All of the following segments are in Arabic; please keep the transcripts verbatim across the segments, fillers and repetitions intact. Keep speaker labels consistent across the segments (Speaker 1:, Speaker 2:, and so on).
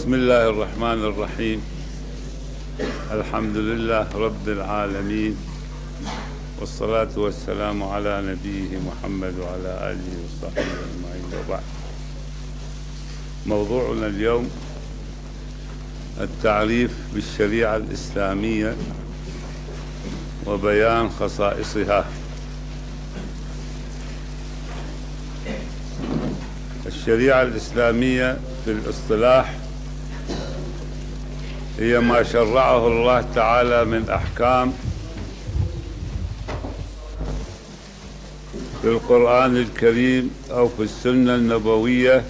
Speaker 1: بسم الله الرحمن الرحيم. الحمد لله رب العالمين، والصلاة والسلام على نبيه محمد وعلى آله وصحبه أجمعين، وبعد. موضوعنا اليوم التعريف بالشريعة الإسلامية وبيان خصائصها. الشريعة الإسلامية في الاصطلاح هي ما شرعه الله تعالى من أحكام في القرآن الكريم أو في السنة النبوية،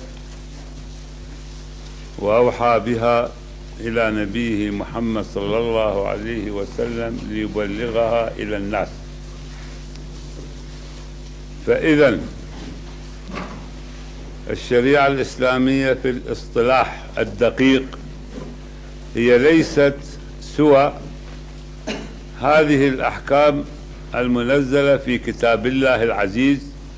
Speaker 1: وأوحى بها إلى نبيه محمد صلى الله عليه وسلم ليبلغها إلى الناس. فإذا الشريعة الإسلامية في الاصطلاح الدقيق هي ليست سوى هذه الأحكام المنزلة في كتاب الله العزيز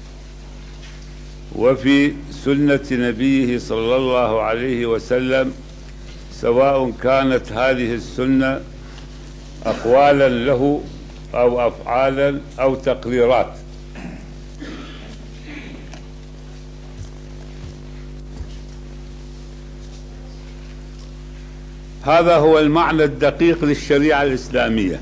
Speaker 1: وفي سنة نبيه صلى الله عليه وسلم، سواء كانت هذه السنة أقوالا له أو أفعالا أو تقريرات. هذا هو المعنى الدقيق للشريعة الإسلامية،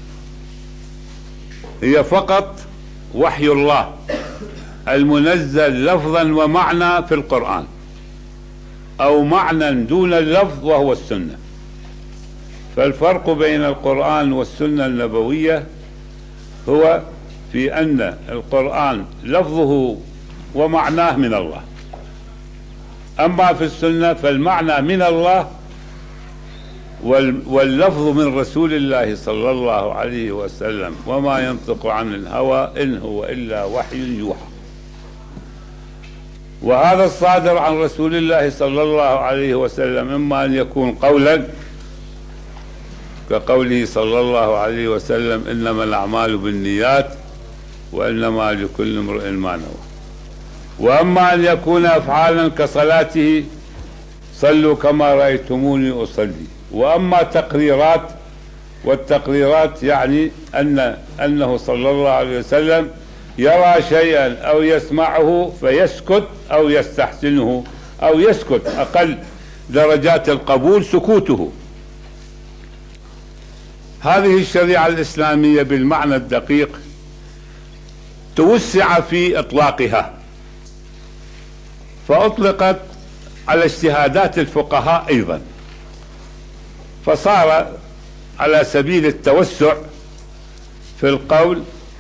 Speaker 1: هي فقط وحي الله المنزل لفظا ومعنى في القرآن، أو معنى دون اللفظ وهو السنة. فالفرق بين القرآن والسنة النبوية هو في أن القرآن لفظه ومعناه من الله، أما في السنة فالمعنى من الله واللفظ من رسول الله صلى الله عليه وسلم، وما ينطق عن الهوى إن هو إلا وحي يوحى. وهذا الصادر عن رسول الله صلى الله عليه وسلم إما أن يكون قولا كقوله صلى الله عليه وسلم إنما الأعمال بالنيات وإنما لكل امرئ ما نوى، وأما أن يكون أفعالا كصلاته صلوا كما رأيتموني أصلي، وأما تقريرات، والتقريرات يعني أن أنه صلى الله عليه وسلم يرى شيئا أو يسمعه فيسكت أو يستحسنه أو يسكت، أقل درجات القبول سكوته. هذه الشريعة الإسلامية بالمعنى الدقيق توسع في إطلاقها، فأطلقت على اجتهادات الفقهاء أيضا، فصار على سبيل التوسع في القول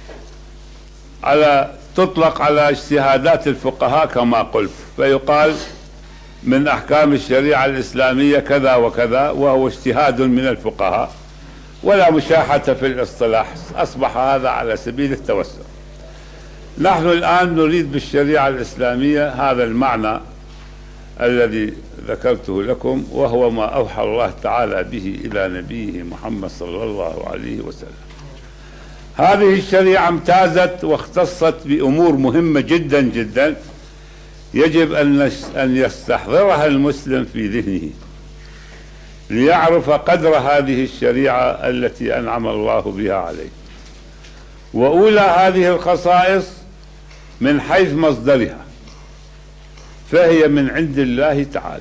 Speaker 1: على تطلق على اجتهادات الفقهاء كما قلت، فيقال من أحكام الشريعة الإسلامية كذا وكذا، وهو اجتهاد من الفقهاء ولا مشاحة في الاصطلاح، أصبح هذا على سبيل التوسع. نحن الآن نريد بالشريعة الإسلامية هذا المعنى الذي ذكرته لكم، وهو ما أوحى الله تعالى به إلى نبيه محمد صلى الله عليه وسلم. هذه الشريعة امتازت واختصت بأمور مهمة جدا جدا يجب أن يستحضرها المسلم في ذهنه ليعرف قدر هذه الشريعة التي أنعم الله بها عليه. وأولى هذه الخصائص من حيث مصدرها، فهي من عند الله تعالى،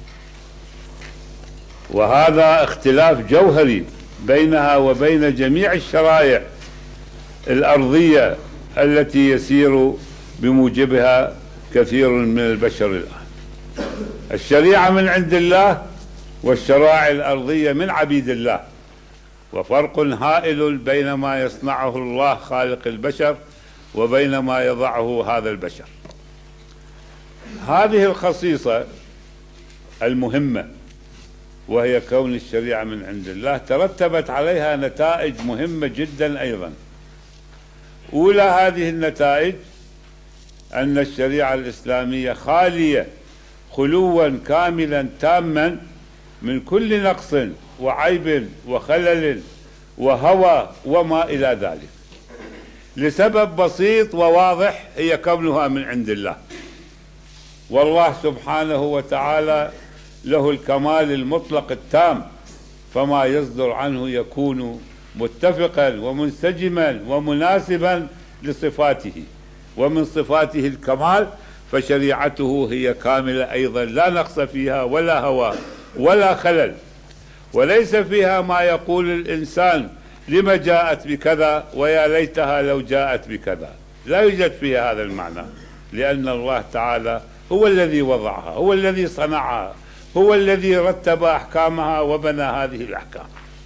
Speaker 1: وهذا اختلاف جوهري بينها وبين جميع الشرائع الأرضية التي يسير بموجبها كثير من البشر الآن. الشريعة من عند الله والشرائع الأرضية من عبيد الله، وفرق هائل بين ما يصنعه الله خالق البشر وبين ما يضعه هذا البشر. هذه الخصيصة المهمة وهي كون الشريعة من عند الله ترتبت عليها نتائج مهمة جدا أيضا. أولى هذه النتائج أن الشريعة الإسلامية خالية خلوا كاملا تاما من كل نقص وعيب وخلل وهوى وما إلى ذلك، لسبب بسيط وواضح، هي كونها من عند الله. والله سبحانه وتعالى له الكمال المطلق التام، فما يصدر عنه يكون متفقا ومنسجما ومناسبا لصفاته، ومن صفاته الكمال، فشريعته هي كاملة أيضا، لا نقص فيها ولا هوى ولا خلل، وليس فيها ما يقول الإنسان لما جاءت بكذا ويا ليتها لو جاءت بكذا، لا يوجد فيها هذا المعنى، لأن الله تعالى هو الذي وضعها، هو الذي صنعها، هو الذي رتب أحكامها وبنى هذه الأحكام.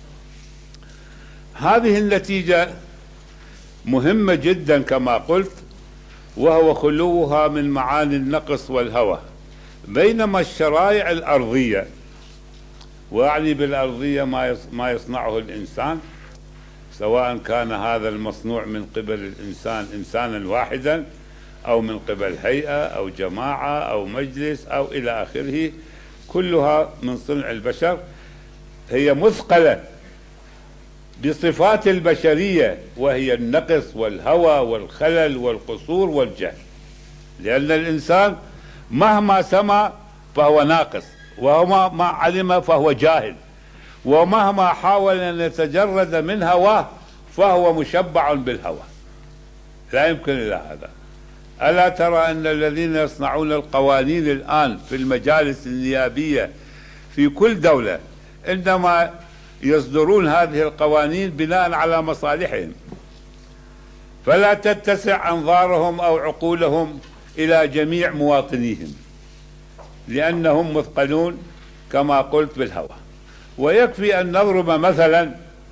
Speaker 1: هذه النتيجة مهمة جدا كما قلت، وهو خلوها من معاني النقص والهوى، بينما الشرائع الأرضية، وأعني بالأرضية ما يصنعه الإنسان، سواء كان هذا المصنوع من قبل الإنسان إنسانا واحدا أو من قبل هيئة أو جماعة أو مجلس أو إلى آخره، كلها من صنع البشر، هي مثقلة بصفات البشرية، وهي النقص والهوى والخلل والقصور والجهل، لأن الإنسان مهما سمع فهو ناقص، وما علم فهو جاهل، ومهما حاول أن يتجرد من هواه فهو مشبع بالهوى، لا يمكن إلا هذا. ألا ترى أن الذين يصنعون القوانين الآن في المجالس النيابية في كل دولة عندما يصدرون هذه القوانين بناء على مصالحهم، فلا تتسع أنظارهم أو عقولهم إلى جميع مواطنيهم، لأنهم مثقلون كما قلت بالهوى. ويكفي أن نضرب مثلا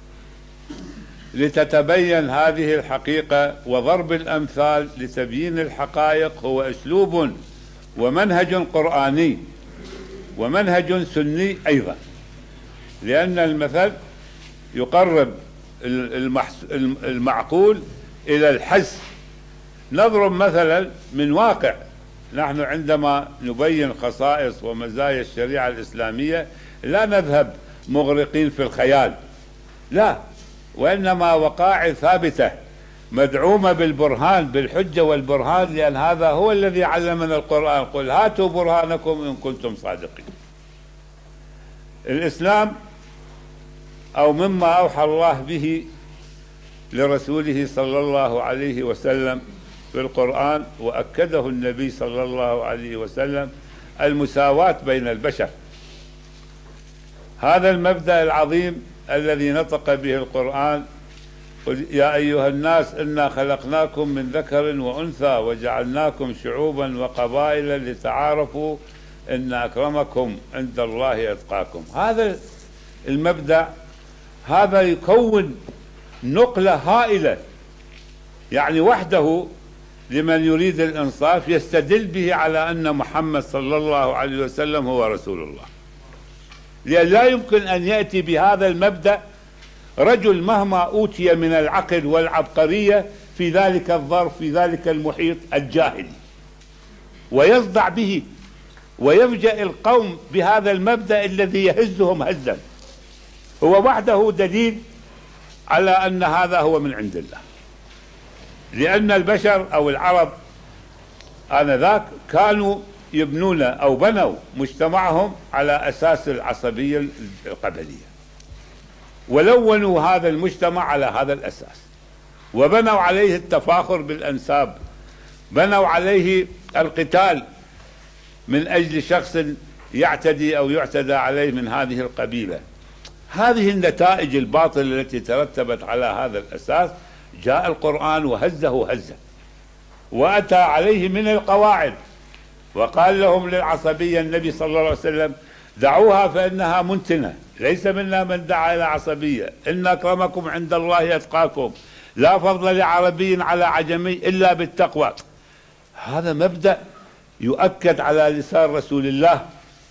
Speaker 1: لتتبين هذه الحقيقة، وضرب الأمثال لتبيين الحقائق هو أسلوب ومنهج قرآني ومنهج سني أيضا، لأن المثل يقرب المعقول إلى الحس. نضرب مثلا من واقع، نحن عندما نبين خصائص ومزايا الشريعة الإسلامية لا نذهب مغرقين في الخيال، لا، وإنما وقائع ثابتة مدعومة بالبرهان، بالحجة والبرهان، لأن هذا هو الذي علمنا القرآن، قل هاتوا برهانكم إن كنتم صادقين. الإسلام أو مما أوحى الله به لرسوله صلى الله عليه وسلم في القرآن، وأكده النبي صلى الله عليه وسلم، المساواة بين البشر. هذا المبدأ العظيم الذي نطق به القرآن، قل يا أيها الناس إنا خلقناكم من ذكر وأنثى وجعلناكم شعوبا وقبائل لتعارفوا إن أكرمكم عند الله أتقاكم. هذا المبدأ هذا يكون نقلة هائلة، يعني وحده لمن يريد الإنصاف يستدل به على أن محمد صلى الله عليه وسلم هو رسول الله، لأن لا يمكن أن يأتي بهذا المبدأ رجل مهما أوتي من العقل والعبقرية في ذلك الظرف، في ذلك المحيط الجاهلي، ويصدع به ويفجأ القوم بهذا المبدأ الذي يهزهم هزا. هو وحده دليل على أن هذا هو من عند الله، لأن البشر أو العرب آنذاك كانوا يبنون أو بنوا مجتمعهم على أساس العصبية القبلية، ولونوا هذا المجتمع على هذا الأساس، وبنوا عليه التفاخر بالأنساب، بنوا عليه القتال من أجل شخص يعتدي أو يعتدى عليه من هذه القبيلة. هذه النتائج الباطلة التي ترتبت على هذا الأساس جاء القرآن وهزه هزة، وأتى عليه من القواعد، وقال لهم للعصبية النبي صلى الله عليه وسلم دعوها فإنها منتنة، ليس منا من دعا إلى عصبية، إن أكرمكم عند الله أتقاكم، لا فضل لعربي على عجمي إلا بالتقوى. هذا مبدأ يؤكد على لسان رسول الله،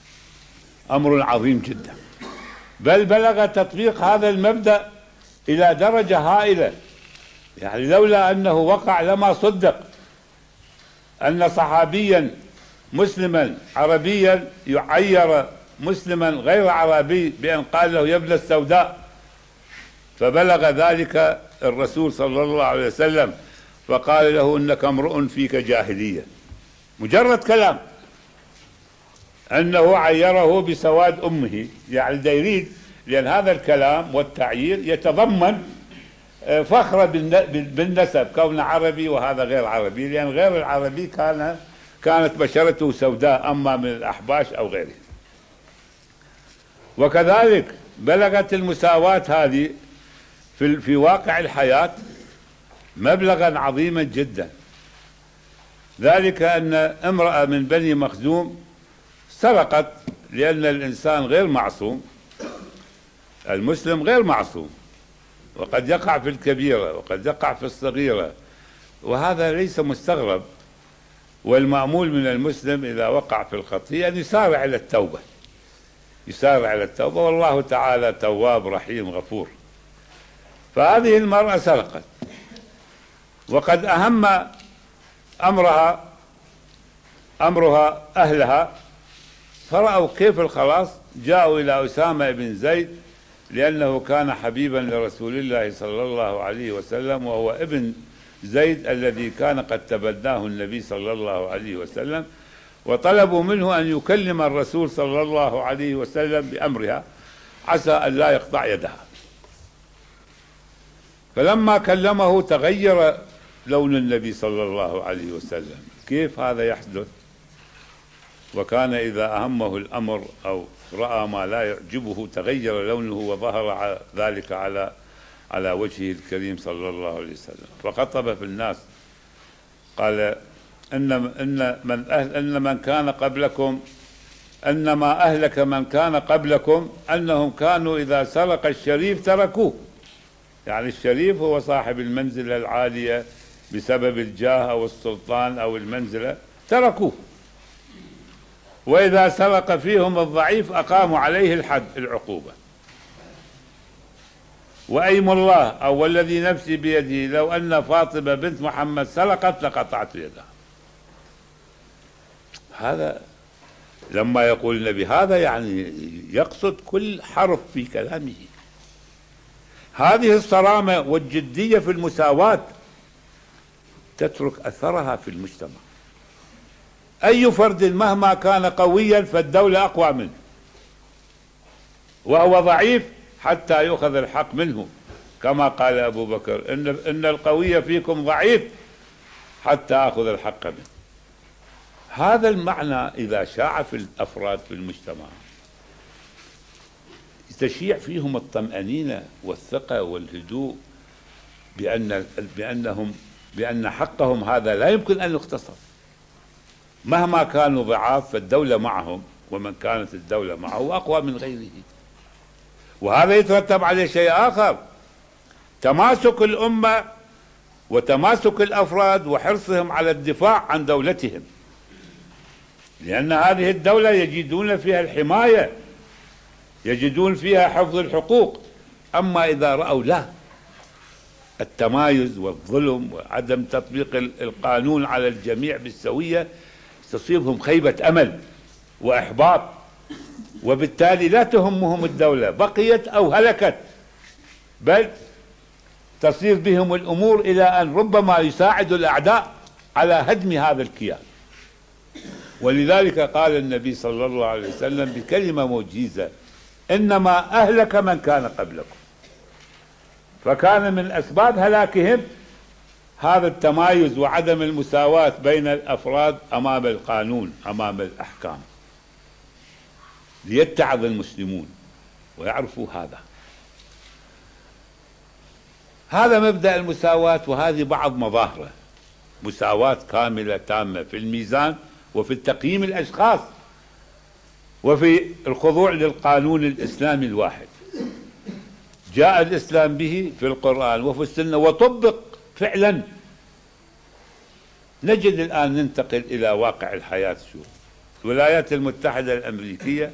Speaker 1: أمر عظيم جدا، بل بلغ تطبيق هذا المبدأ إلى درجة هائلة، يعني لولا أنه وقع لما صدق أن صحابيا مسلما عربيا يعير مسلما غير عربي بأن قال له يا ابن السوداء، فبلغ ذلك الرسول صلى الله عليه وسلم فقال له إنك امرؤ فيك جاهلية، مجرد كلام. أنه عيره بسواد أمه، يعني دا يريد، لأن هذا الكلام والتعيير يتضمن فخر بالنسب، كونه عربي وهذا غير عربي، لأن غير العربي كان كانت بشرته سوداء، أما من الأحباش أو غيره. وكذلك بلغت المساواة هذه في في واقع الحياة مبلغا عظيما جدا، ذلك أن امرأة من بني مخزوم سرقت، لأن الإنسان غير معصوم، المسلم غير معصوم، وقد يقع في الكبيرة وقد يقع في الصغيرة، وهذا ليس مستغرب. والمأمول من المسلم إذا وقع في الخطيئة أن يسارع إلى التوبة، يسارع إلى التوبة، والله تعالى تواب رحيم غفور. فهذه المرأة سرقت، وقد أهم أمرها أمرها أهلها، فرأوا كيف الخلاص، جاءوا إلى أسامة بن زيد، لأنه كان حبيبا لرسول الله صلى الله عليه وسلم، وهو ابن زيد الذي كان قد تبناه النبي صلى الله عليه وسلم، وطلبوا منه أن يكلم الرسول صلى الله عليه وسلم بأمرها عسى أن لا يقطع يدها. فلما كلمه تغير لون النبي صلى الله عليه وسلم. كيف هذا يحدث؟ وكان إذا أهمه الأمر أو رأى ما لا يعجبه تغير لونه وظهر ذلك على على وجهه الكريم صلى الله عليه وسلم، فخطب في الناس قال: إن إن من أهل إن من كان قبلكم إنما أهلك من كان قبلكم أنهم كانوا إذا سرق الشريف تركوه، يعني الشريف هو صاحب المنزلة العالية بسبب الجاه أو السلطان أو المنزلة، تركوه، وإذا سرق فيهم الضعيف أقاموا عليه الحد العقوبة. وأيم الله أو والذي نفسي بيده لو أن فاطمة بنت محمد سرقت لقطعت يدها. هذا لما يقول النبي هذا يعني يقصد كل حرف في كلامه. هذه الصرامة والجدية في المساواة تترك أثرها في المجتمع. أي فرد مهما كان قويا فالدولة أقوى منه، وهو ضعيف حتى يؤخذ الحق منه، كما قال أبو بكر: إن, إن القوي فيكم ضعيف حتى أخذ الحق منه. هذا المعنى إذا شاع في الأفراد في المجتمع تشيع فيهم الطمأنينة والثقة والهدوء بأن بأنهم بأن حقهم هذا لا يمكن أن يقتصر، مهما كانوا ضعاف فالدولة معهم، ومن كانت الدولة معه أقوى من غيره. وهذا يترتب عليه شيء آخر: تماسك الأمة وتماسك الأفراد وحرصهم على الدفاع عن دولتهم، لأن هذه الدولة يجدون فيها الحماية، يجدون فيها حفظ الحقوق. أما إذا رأوا لا التمايز والظلم وعدم تطبيق القانون على الجميع بالسوية، تصيبهم خيبة أمل وإحباط، وبالتالي لا تهمهم الدولة بقيت أو هلكت، بل تصير بهم الأمور إلى أن ربما يساعد الأعداء على هدم هذا الكيان. ولذلك قال النبي صلى الله عليه وسلم بكلمة موجزة: إنما أهلك من كان قبلكم. فكان من أسباب هلاكهم هذا التمايز وعدم المساواة بين الأفراد أمام القانون، أمام الأحكام، ليتعظ المسلمون ويعرفوا هذا. هذا مبدأ المساواة، وهذه بعض مظاهره: مساواة كاملة تامة في الميزان وفي التقييم الأشخاص وفي الخضوع للقانون الإسلامي الواحد. جاء الإسلام به في القرآن وفي السنة وطبق فعلا. نجد الآن ننتقل إلى واقع الحياة. شو الولايات المتحدة الأمريكية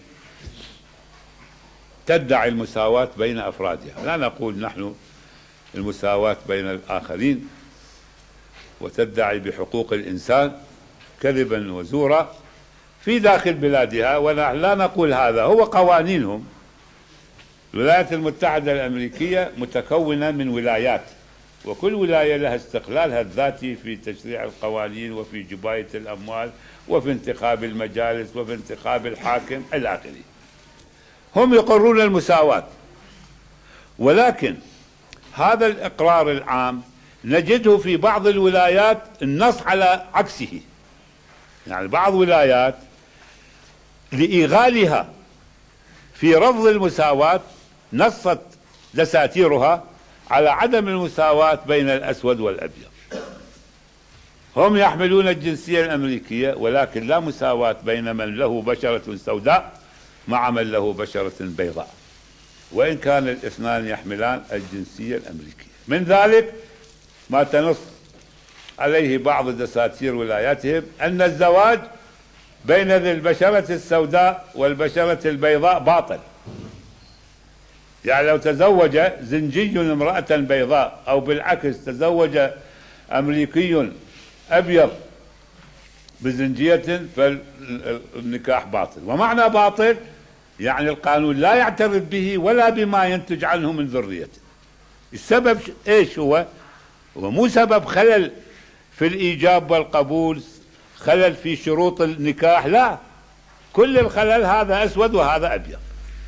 Speaker 1: تدعي المساواة بين أفرادها، لا نقول نحن المساواة بين الآخرين، وتدعي بحقوق الإنسان كذبا وزورا في داخل بلادها، ولا نقول هذا، هو قوانينهم. الولايات المتحدة الأمريكية متكونة من ولايات، وكل ولاية لها استقلالها الذاتي في تشريع القوانين وفي جباية الأموال وفي انتخاب المجالس وفي انتخاب الحاكم إلى آخره. هم يقرون المساواة، ولكن هذا الإقرار العام نجده في بعض الولايات النص على عكسه. يعني بعض الولايات لإيغالها في رفض المساواة نصت دساتيرها على عدم المساواة بين الأسود والأبيض. هم يحملون الجنسية الأمريكية ولكن لا مساواة بين من له بشرة سوداء مع من له بشرة بيضاء، وإن كان الاثنان يحملان الجنسية الأمريكية. من ذلك ما تنص عليه بعض دساتير ولاياتهم أن الزواج بين ذي البشرة السوداء والبشرة البيضاء باطل. يعني لو تزوج زنجي امرأة بيضاء أو بالعكس تزوج أمريكي أبيض بزنجية فالنكاح باطل. ومعنى باطل يعني القانون لا يعترف به ولا بما ينتج عنه من ذريته. السبب ايش هو؟ هو مو سبب خلل في الإيجاب والقبول، خلل في شروط النكاح، لا، كل الخلل هذا أسود وهذا أبيض.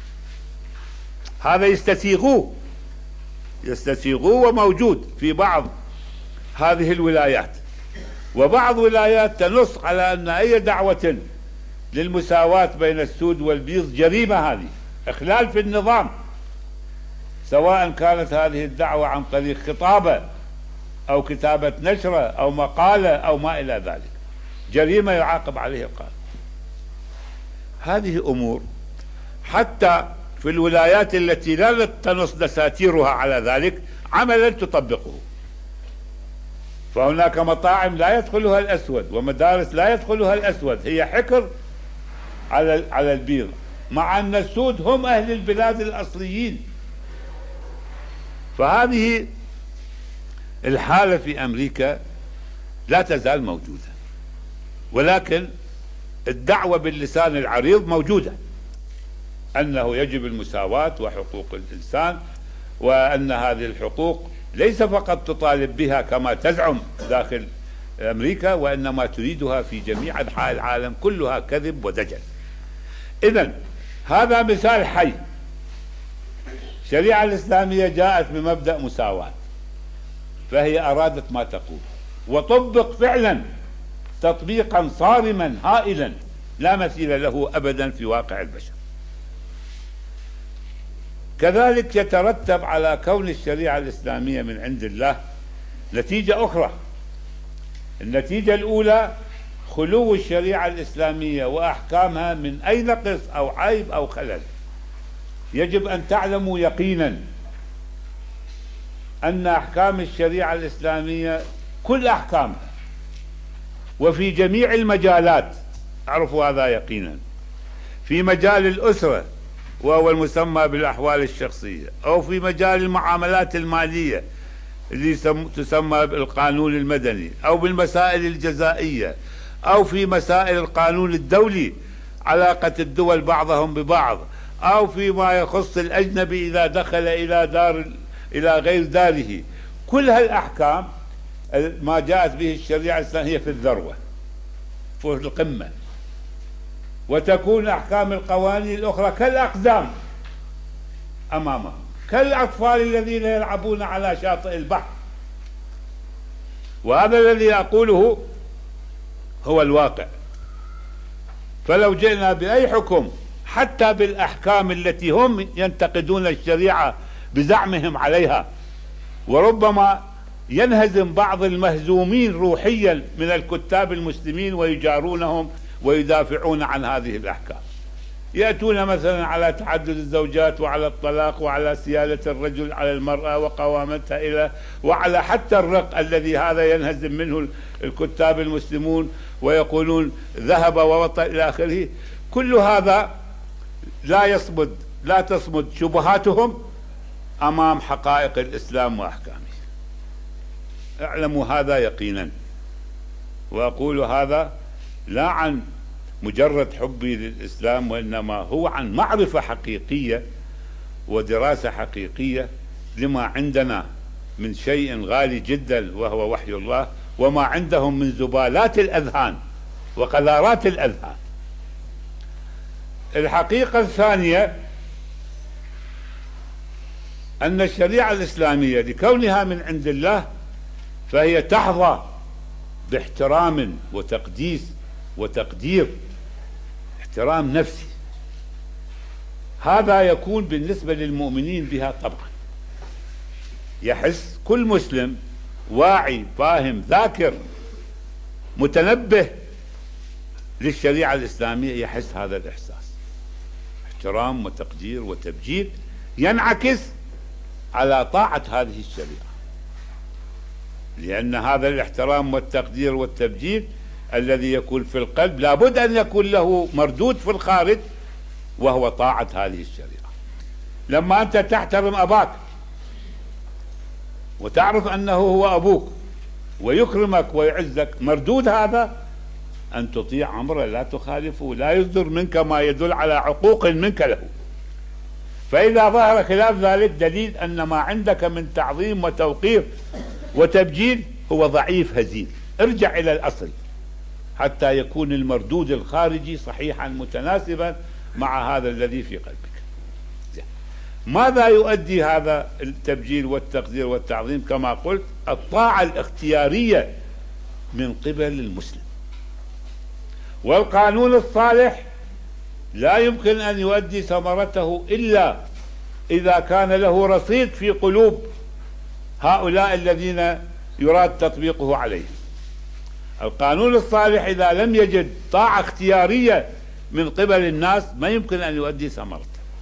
Speaker 1: هذا يستسيغوه يستسيغوه وموجود في بعض هذه الولايات. وبعض ولايات تنص على أن أي دعوة للمساواة بين السود والبيض جريمة، هذه إخلال في النظام، سواء كانت هذه الدعوة عن طريق خطابة أو كتابة نشرة أو مقالة أو ما إلى ذلك، جريمة يعاقب عليه القانون. هذه أمور حتى في الولايات التي لا تنص دساتيرها على ذلك عملا تطبقه. فهناك مطاعم لا يدخلها الأسود ومدارس لا يدخلها الأسود، هي حكر على على البيض، مع أن السود هم أهل البلاد الأصليين. فهذه الحالة في أمريكا لا تزال موجودة، ولكن الدعوة باللسان العريض موجودة أنه يجب المساواة وحقوق الإنسان، وأن هذه الحقوق ليس فقط تطالب بها كما تزعم داخل أمريكا، وإنما تريدها في جميع أنحاء العالم، كلها كذب ودجل. إذن هذا مثال حي. الشريعة الإسلامية جاءت بمبدأ مساواة، فهي أرادت ما تقول وطبق فعلا تطبيقا صارما هائلا لا مثيل له أبدا في واقع البشر. كذلك يترتب على كون الشريعة الإسلامية من عند الله نتيجة أخرى. النتيجة الأولى خلو الشريعة الإسلامية وأحكامها من أي نقص أو عيب أو خلل. يجب أن تعلموا يقينا أن أحكام الشريعة الإسلامية كل أحكامها وفي جميع المجالات، اعرفوا هذا يقينا، في مجال الأسرة وهو المسمى بالأحوال الشخصية، أو في مجال المعاملات المالية اللي تسمى بالقانون المدني، أو بالمسائل الجزائية، أو في مسائل القانون الدولي علاقة الدول بعضهم ببعض، أو فيما يخص الأجنبي إذا دخل إلى دار إلى غير داره. كل هالأحكام ما جاءت به الشريعة الإسلامية هي في الذروة، في القمة، وتكون أحكام القوانين الأخرى كالأقدام أمامهم، كالأطفال الذين يلعبون على شاطئ البحر. وهذا الذي أقوله هو الواقع. فلو جئنا بأي حكم حتى بالأحكام التي هم ينتقدون الشريعة بزعمهم عليها، وربما ينهزم بعض المهزومين روحيا من الكتاب المسلمين ويجارونهم ويدافعون عن هذه الأحكام، يأتون مثلا على تعدد الزوجات وعلى الطلاق وعلى سيادة الرجل على المرأة وقوامتها إلى وعلى حتى الرق الذي هذا ينهزم منه الكتاب المسلمون ويقولون ذهب ووطأ إلى آخره. كل هذا لا يصمد لا تصمد شبهاتهم أمام حقائق الإسلام وأحكامه. اعلموا هذا يقينا، وأقول هذا لا عن مجرد حبي للإسلام، وإنما هو عن معرفة حقيقية ودراسة حقيقية لما عندنا من شيء غالي جدا وهو وحي الله، وما عندهم من زبالات الأذهان وقذارات الأذهان. الحقيقة الثانية أن الشريعة الإسلامية لكونها من عند الله فهي تحظى باحترام وتقديس وتقدير، احترام نفسي. هذا يكون بالنسبة للمؤمنين بها طبعا. يحس كل مسلم واعي فاهم ذاكر متنبه للشريعة الإسلامية يحس هذا الإحساس، احترام وتقدير وتبجيل، ينعكس على طاعة هذه الشريعة، لأن هذا الاحترام والتقدير والتبجيل الذي يكون في القلب لابد أن يكون له مردود في الخارج، وهو طاعة هذه الشريعة. لما أنت تحترم أباك وتعرف أنه هو أبوك ويكرمك ويعزك، مردود هذا أن تطيع أمره لا تخالفه، لا يصدر منك ما يدل على عقوق منك له. فإذا ظهر خلاف ذلك دليل أن ما عندك من تعظيم وتوقير وتبجيل هو ضعيف هزيل. ارجع إلى الأصل حتى يكون المردود الخارجي صحيحا متناسبا مع هذا الذي في قلبك. ماذا يؤدي هذا التبجيل والتقدير والتعظيم؟ كما قلت، الطاعة الاختيارية من قبل المسلم. والقانون الصالح لا يمكن أن يؤدي ثمرته إلا إذا كان له رصيد في قلوب هؤلاء الذين يراد تطبيقه عليهم. القانون الصالح إذا لم يجد طاعة اختيارية من قبل الناس ما يمكن أن يؤدي ثمرته.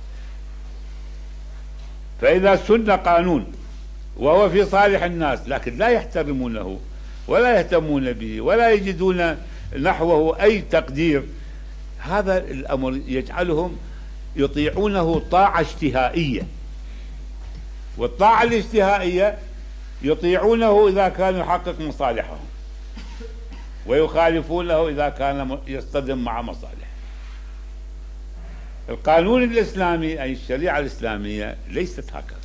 Speaker 1: فإذا سن قانون وهو في صالح الناس لكن لا يحترمونه ولا يهتمون به ولا يجدون نحوه أي تقدير، هذا الأمر يجعلهم يطيعونه طاعة اشتهائية. والطاعة الاشتهائية يطيعونه إذا كان يحقق مصالحهم ويخالفونه إذا كان يصطدم مع مصالح. القانون الإسلامي أي الشريعة الإسلامية ليست هكذا،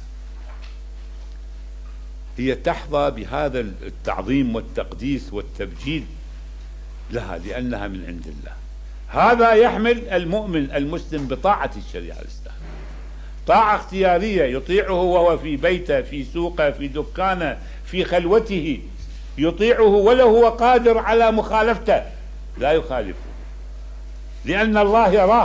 Speaker 1: هي تحظى بهذا التعظيم والتقديس والتبجيل لها لأنها من عند الله. هذا يحمل المؤمن المسلم بطاعة الشريعة الإسلامية، طاعة اختيارية يطيعه وهو في بيته في سوقه في دكانه في خلوته، يطيعه ولو هو قادر على مخالفته لا يخالفه لأن الله يراه.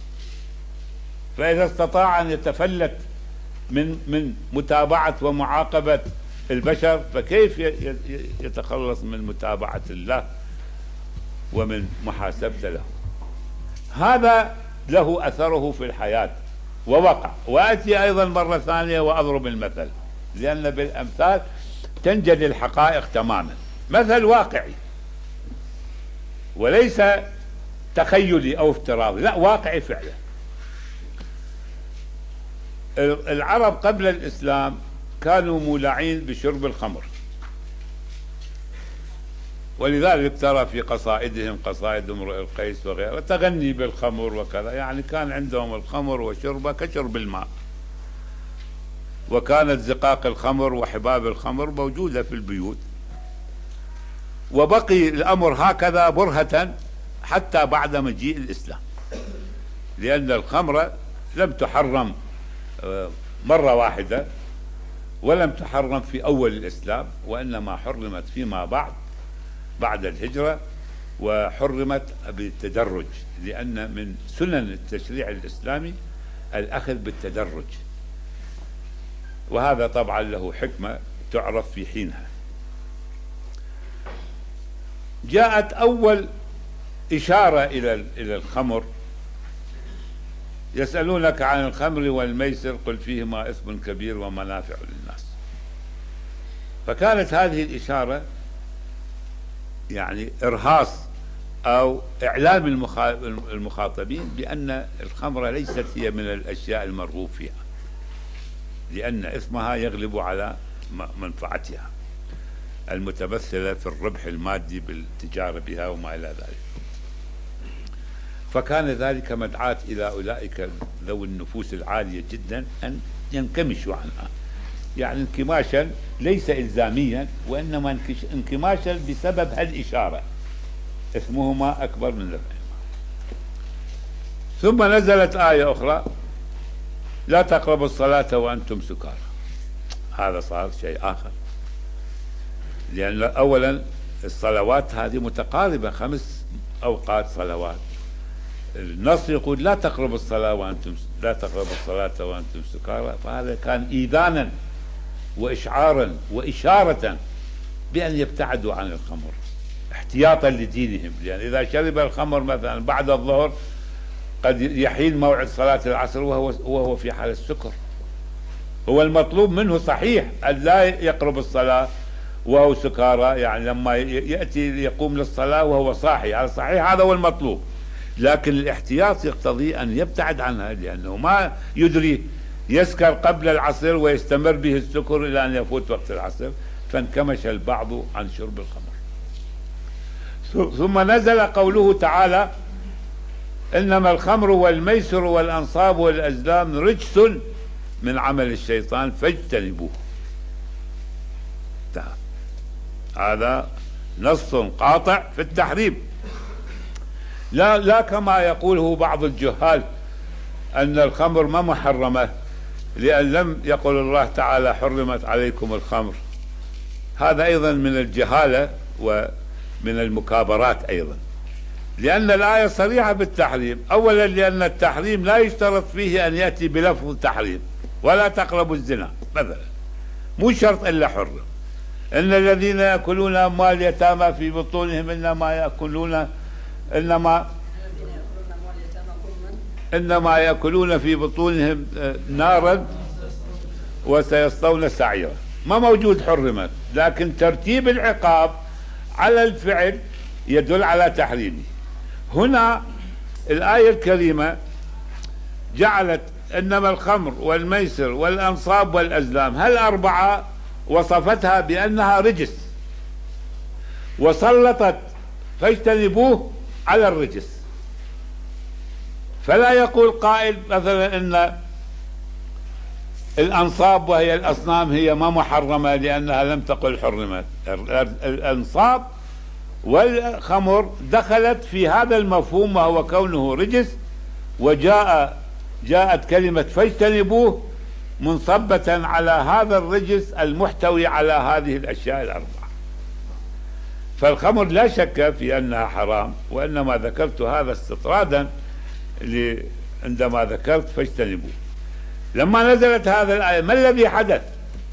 Speaker 1: فإذا استطاع أن يتفلت من من متابعة ومعاقبة البشر فكيف يتخلص من متابعة الله ومن محاسبته له؟ هذا له أثره في الحياة ووقع. وأتي أيضا مرة ثانية وأضرب المثل، لأن بالأمثال تنجلي الحقائق تماما. مثل واقعي وليس تخيلي أو افتراضي، لا واقعي فعلا. العرب قبل الإسلام كانوا مولعين بشرب الخمر، ولذلك ترى في قصائدهم قصائد امرؤ القيس وغيره تغني بالخمر وكذا، يعني كان عندهم الخمر وشربه كشرب الماء، وكانت زقاق الخمر وحباب الخمر موجودة في البيوت، وبقي الأمر هكذا برهة حتى بعد مجيء الإسلام، لأن الخمر لم تحرم مرة واحدة ولم تحرم في أول الإسلام، وإنما حرمت فيما بعد بعد الهجرة، وحرمت بالتدرج، لأن من سنن التشريع الإسلامي الأخذ بالتدرج، وهذا طبعا له حكمة تعرف في حينها. جاءت أول إشارة إلى إلى الخمر، يسألونك عن الخمر والميسر قل فيهما إثم كبير ومنافع للناس. فكانت هذه الإشارة يعني إرهاص أو إعلام المخاطبين بأن الخمر ليست هي من الأشياء المرغوب فيها، لأن إثمها يغلب على منفعتها المتمثلة في الربح المادي بالتجارة بها وما إلى ذلك. فكان ذلك مدعاة إلى أولئك ذوي النفوس العالية جدا أن ينكمشوا عنها يعني انكماشا ليس إلزاميا، وإنما انكماشا بسبب هالإشارة، اسمهما أكبر من نفعهما. ثم نزلت آية أخرى: لا تقربوا الصلاة وأنتم سكارى. هذا صار شيء آخر، لأن أولا الصلوات هذه متقاربة، خمس أوقات صلوات، النص يقول لا تقربوا الصلاة وأنتم لا تقربوا الصلاة وأنتم سكارى، فهذا كان إيذانا وإشعارا وإشارة بأن يبتعدوا عن الخمر احتياطا لدينهم، لأن إذا شرب الخمر مثلا بعد الظهر قد يحين موعد صلاة العصر وهو وهو في حال السكر. هو المطلوب منه صحيح أن لا يقرب الصلاة وهو سكارى، يعني لما يأتي يقوم للصلاة وهو صاحي، هذا صحيح، هذا هو المطلوب، لكن الاحتياط يقتضي أن يبتعد عنها، لأنه ما يدري يسكر قبل العصر ويستمر به السكر إلى أن يفوت وقت العصر، فانكمش البعض عن شرب الخمر. ثم نزل قوله تعالى: إنما الخمر والميسر والأنصاب والأزلام رجس من عمل الشيطان فاجتنبوه. هذا نص قاطع في التحريم، لا لا كما يقوله بعض الجهال أن الخمر ما محرمة، لأن لم يقل الله تعالى حرمت عليكم الخمر. هذا أيضا من الجهالة ومن المكابرات أيضا، لأن الآية صريحة بالتحريم. أولا لأن التحريم لا يشترط فيه أن يأتي بلفظ التحريم، ولا تقربوا الزنا مثلا، مو شرط إلا حرم. إن الذين يأكلون أموال اليتامى في بطونهم إنما يأكلون إنما إنما يأكلون في بطونهم نارا وسيصلون سعيرا. ما موجود حرمت، لكن ترتيب العقاب على الفعل يدل على تحريمه. هنا الآية الكريمة جعلت إنما الخمر والميسر والأنصاب والأزلام هالأربعة وصفتها بأنها رجس، وسلطت فاجتنبوه على الرجس. فلا يقول قائل مثلا إن الأنصاب وهي الأصنام هي ما محرمة لأنها لم تقل حرمت. الأنصاب والخمر دخلت في هذا المفهوم وهو كونه رجس، وجاء جاءت كلمة فاجتنبوه منصبة على هذا الرجس المحتوي على هذه الأشياء الأربعة. فالخمر لا شك في أنها حرام، وإنما ذكرت هذا استطرادا عندما ذكرت فاجتنبوه. لما نزلت هذا الآية ما الذي حدث؟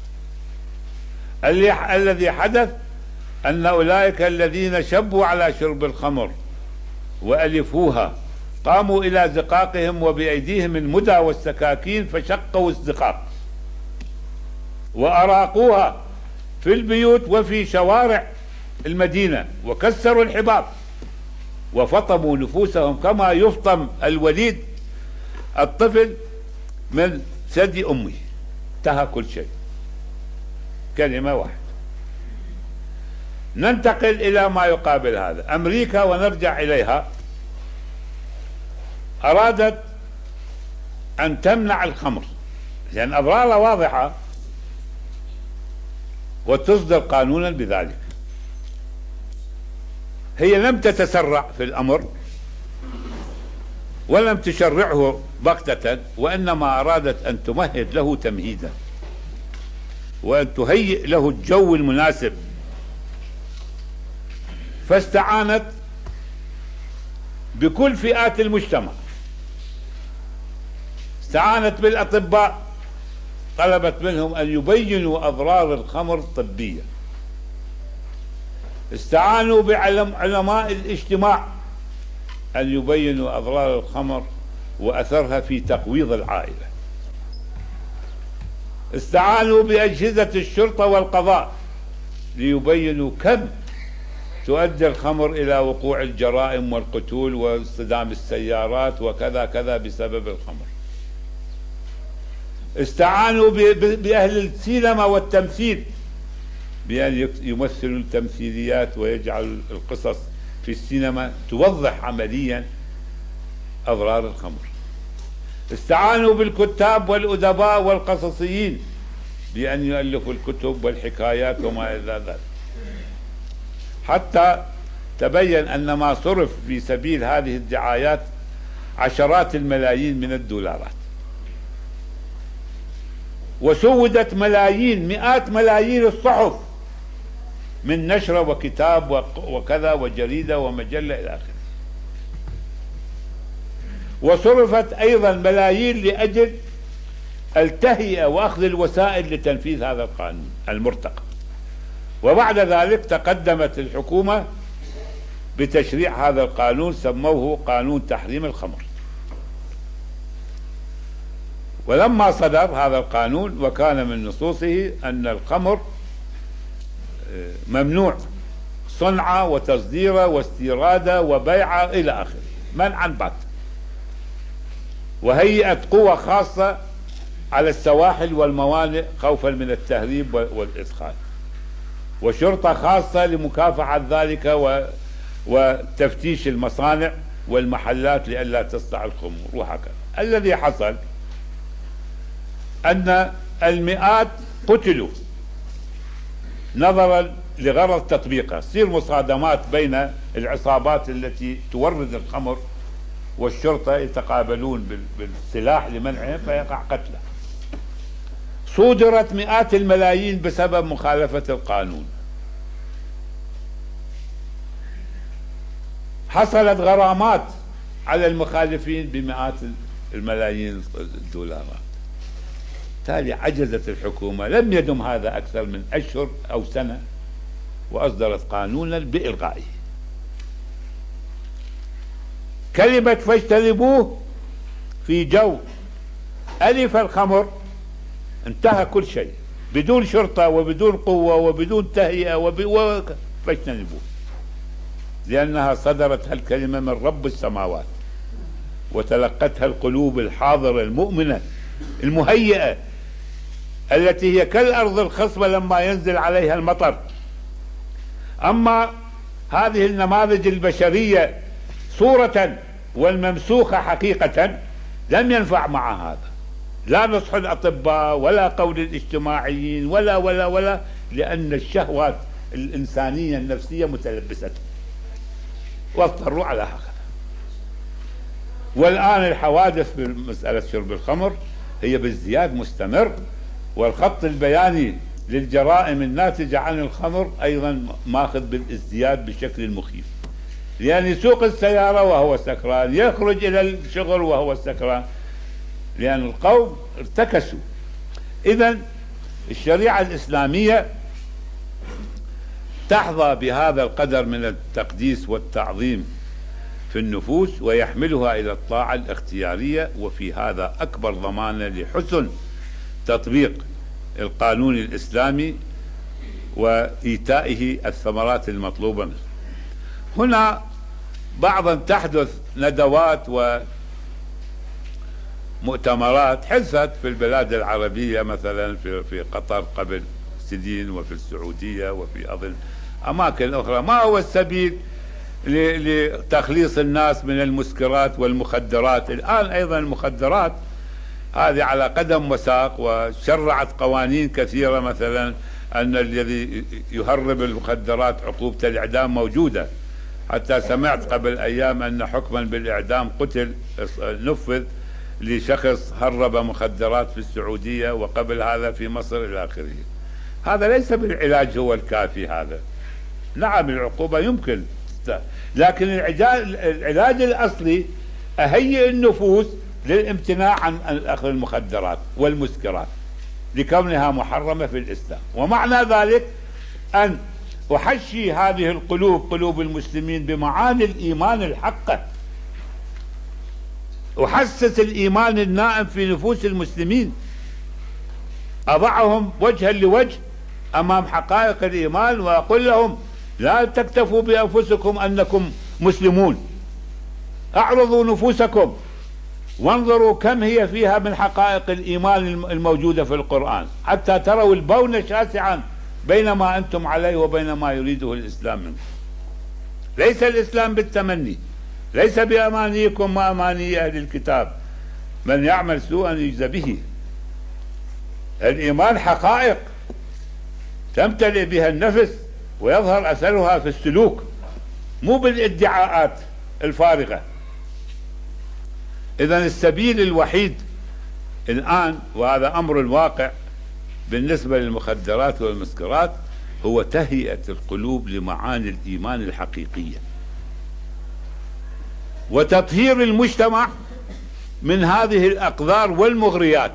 Speaker 1: الذي حدث أن أولئك الذين شبوا على شرب الخمر وألفوها قاموا إلى زقاقهم وبأيديهم المدى والسكاكين فشقوا الزقاق وأراقوها في البيوت وفي شوارع المدينة وكسروا الحباب وفطموا نفوسهم كما يفطم الوليد الطفل من ثدي أمه. انتهى كل شيء، كلمة واحدة. ننتقل إلى ما يقابل هذا. أمريكا، ونرجع إليها، أرادت أن تمنع الخمر لأن أضرارها واضحة وتصدر قانونا بذلك. هي لم تتسرع في الأمر ولم تشرعه بغتة، وإنما أرادت أن تمهد له تمهيدا وأن تهيئ له الجو المناسب. فاستعانت بكل فئات المجتمع، استعانت بالأطباء، طلبت منهم أن يبينوا أضرار الخمر طبيا، استعانوا بعلماء الاجتماع أن يبينوا أضرار الخمر وأثرها في تقويض العائلة، استعانوا بأجهزة الشرطة والقضاء ليبينوا كم تؤدي الخمر إلى وقوع الجرائم والقتول واصطدام السيارات وكذا كذا بسبب الخمر. استعانوا بأهل السينما والتمثيل بأن يمثلوا التمثيليات ويجعل القصص في السينما توضح عمليا أضرار الخمر. استعانوا بالكتاب والأدباء والقصصيين بأن يؤلفوا الكتب والحكايات وما إلى ذلك، حتى تبين أن ما صرف في سبيل هذه الدعايات عشرات الملايين من الدولارات، وسودت ملايين مئات ملايين الصحف من نشرة وكتاب وكذا وجريدة ومجلة إلى آخره، وصرفت أيضا ملايين لأجل التهيئة وأخذ الوسائل لتنفيذ هذا القانون المرتقب. وبعد ذلك تقدمت الحكومة بتشريع هذا القانون، سموه قانون تحريم الخمر. ولما صدر هذا القانون وكان من نصوصه أن الخمر ممنوع صنعه وتصديره واستيراده وبيعه إلى آخره منعا باتا، وهيئت قوة خاصة على السواحل والموانئ خوفا من التهريب والإدخال، وشرطة خاصة لمكافحة ذلك و... وتفتيش المصانع والمحلات لئلا تصنع الخمور وهكذا. الذي حصل أن المئات قتلوا نظرا لغرض تطبيقه، تصير مصادمات بين العصابات التي تورد الخمر والشرطة، يتقابلون بالسلاح لمنعهم فيقع قتلى. صودرت مئات الملايين بسبب مخالفة القانون، حصلت غرامات على المخالفين بمئات الملايين الدولارات. بالتالي عجزت الحكومة، لم يدم هذا أكثر من أشهر أو سنة، وأصدرت قانونا بإلغائه. كلمة فاجتنبوه في جو ألف الخمر انتهى كل شيء، بدون شرطة وبدون قوة وبدون تهيئة وب... و... فاجتنبوه، لأنها صدرت هالكلمة من رب السماوات، وتلقتها القلوب الحاضرة المؤمنة المهيئة، التي هي كالأرض الخصبة لما ينزل عليها المطر. أما هذه النماذج البشرية صورة والممسوخة حقيقة لم ينفع مع هذا، لا نصح الأطباء ولا قول الاجتماعيين ولا ولا ولا لأن الشهوات الإنسانية النفسية متلبسة، واضطروا على هذا. والآن الحوادث بمسألة شرب الخمر هي بازدياد مستمر، والخط البياني للجرائم الناتجة عن الخمر أيضا ماخذ بالازدياد بشكل مخيف، لأن يسوق السيارة وهو سكران، يخرج إلى الشغل وهو سكران، لأن القوم ارتكسوا. إذن الشريعة الإسلامية تحظى بهذا القدر من التقديس والتعظيم في النفوس، ويحملها إلى الطاعة الاختيارية، وفي هذا أكبر ضمانة لحسن تطبيق القانون الإسلامي وإيتائه الثمرات المطلوبة منه. هنا بعضا تحدث ندوات ومؤتمرات حدثت في البلاد العربية، مثلا في في قطر قبل سنين، وفي السعودية، وفي أظن أماكن أخرى. ما هو السبيل لتخليص الناس من المسكرات والمخدرات؟ الآن أيضا المخدرات هذه على قدم وساق، وشرعت قوانين كثيرة، مثلا أن الذي يهرب المخدرات عقوبة الإعدام موجودة. حتى سمعت قبل أيام أن حكما بالإعدام قتل نفذ لشخص هرب مخدرات في السعودية، وقبل هذا في مصر إلى آخره. هذا ليس بالعلاج هو الكافي. هذا نعم العقوبة يمكن، لكن العلاج الأصلي أهيئ النفوس للامتناع عن أخذ المخدرات والمسكرات لكونها محرمة في الإسلام. ومعنى ذلك أن أحشي هذه القلوب، قلوب المسلمين، بمعاني الإيمان الحقة، أحسس الإيمان النائم في نفوس المسلمين، أضعهم وجها لوجه أمام حقائق الإيمان، وأقول لهم لا تكتفوا بأنفسكم أنكم مسلمون، أعرضوا نفوسكم وانظروا كم هي فيها من حقائق الإيمان الموجودة في القرآن، حتى تروا البون شاسعا بين ما أنتم عليه وبين ما يريده الإسلام منكم. ليس الإسلام بالتمني، ليس بأمانيكم وأماني أهل الكتاب، من يعمل سوءا يجزى به. الإيمان حقائق تمتلئ بها النفس ويظهر أثرها في السلوك، مو بالادعاءات الفارغة. إذن السبيل الوحيد الآن، وهذا أمر الواقع بالنسبة للمخدرات والمسكرات، هو تهيئة القلوب لمعاني الإيمان الحقيقية، وتطهير المجتمع من هذه الأقذار والمغريات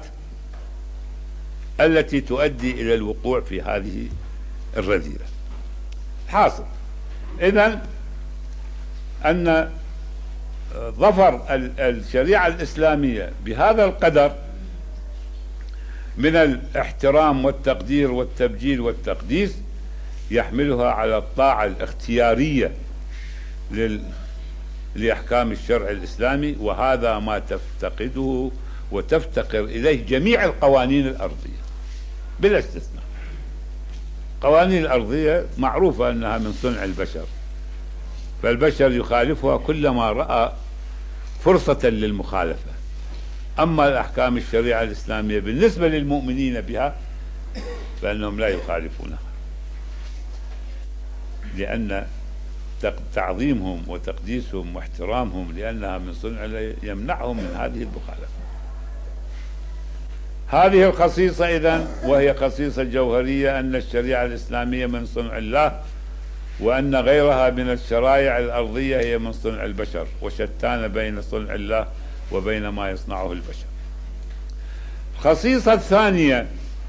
Speaker 1: التي تؤدي إلى الوقوع في هذه الرذيلة. حاصل إذن أن ظفر الشريعة الإسلامية بهذا القدر من الاحترام والتقدير والتبجيل والتقديس يحملها على الطاعة الاختيارية لل... لأحكام الشرع الإسلامي، وهذا ما تفتقده وتفتقر إليه جميع القوانين الأرضية بلا استثناء. قوانين الأرضية معروفة أنها من صنع البشر، فالبشر يخالفها كلما رأى فرصة للمخالفة. أما الأحكام الشريعة الإسلامية بالنسبة للمؤمنين بها فإنهم لا يخالفونها، لأن تعظيمهم وتقديسهم واحترامهم لأنها من صنع يمنعهم من هذه المخالفة. هذه الخصيصة إذن وهي خصيصة جوهرية، أن الشريعة الإسلامية من صنع الله، وأن غيرها من الشرائع الأرضية هي من صنع البشر، وشتان بين صنع الله وبين ما يصنعه البشر. الخصيصة الثانية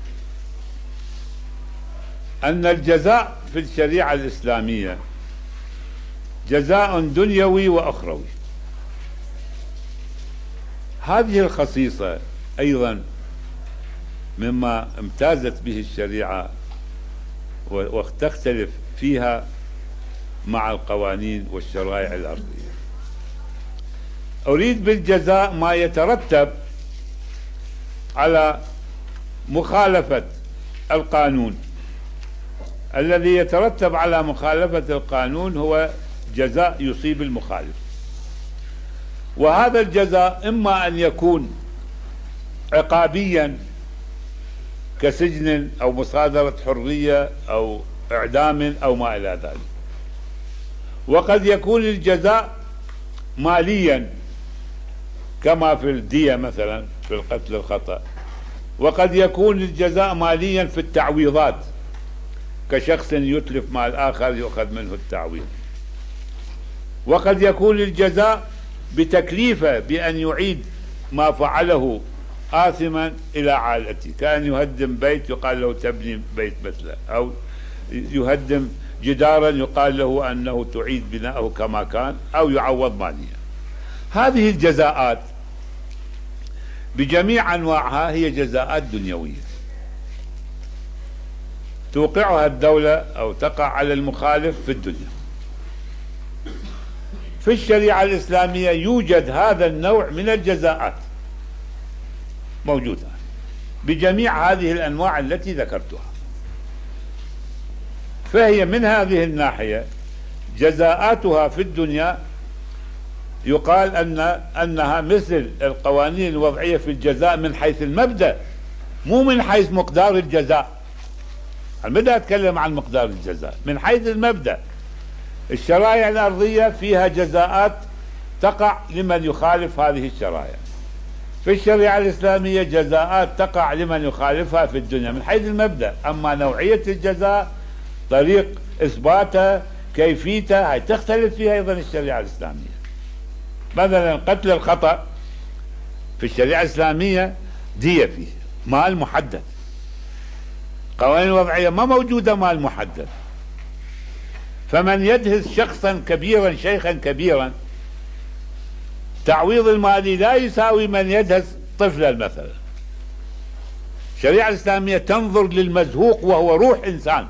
Speaker 1: أن الجزاء في الشريعة الإسلامية جزاء دنيوي وأخروي. هذه الخصيصة أيضا مما امتازت به الشريعة وتختلف فيها مع القوانين والشرائع الأرضية. أريد بالجزاء ما يترتب على مخالفة القانون. الذي يترتب على مخالفة القانون هو جزاء يصيب المخالف، وهذا الجزاء إما أن يكون عقابيا كسجن أو مصادرة حرية أو إعدام أو ما إلى ذلك، وقد يكون الجزاء ماليا كما في الدية مثلا في القتل الخطأ، وقد يكون الجزاء ماليا في التعويضات كشخص يتلف مال آخر يؤخذ منه التعويض، وقد يكون الجزاء بتكليفه بأن يعيد ما فعله آثما إلى عائلته، كأن يهدم بيت يقال له تبني بيت مثله، أو يهدم جدارا يقال له أنه تعيد بناءه كما كان، أو يعوض ماليا. هذه الجزاءات بجميع أنواعها هي جزاءات دنيوية توقعها الدولة أو تقع على المخالف في الدنيا. في الشريعة الإسلامية يوجد هذا النوع من الجزاءات موجودة بجميع هذه الأنواع التي ذكرتها، فهي من هذه الناحية جزاءاتها في الدنيا يقال أن أنها مثل القوانين الوضعية في الجزاء من حيث المبدأ، مو من حيث مقدار الجزاء. أنا بدي أتكلم عن مقدار الجزاء من حيث المبدأ. الشرائع الأرضية فيها جزاءات تقع لمن يخالف هذه الشرائع، في الشريعة الإسلامية جزاءات تقع لمن يخالفها في الدنيا من حيث المبدأ. أما نوعية الجزاء، طريق إثباتها، كيفيتها، هي تختلف فيها أيضا الشريعة الإسلامية. مثلا قتل الخطأ في الشريعة الإسلامية دية فيه، مال محدد. قوانين الوضعية ما موجودة مال محدد، فمن يدهس شخصا كبيرا شيخا كبيرا تعويض المالي لا يساوي من يدهس طفلا مثلا. الشريعة الإسلامية تنظر للمزهوق وهو روح إنسان،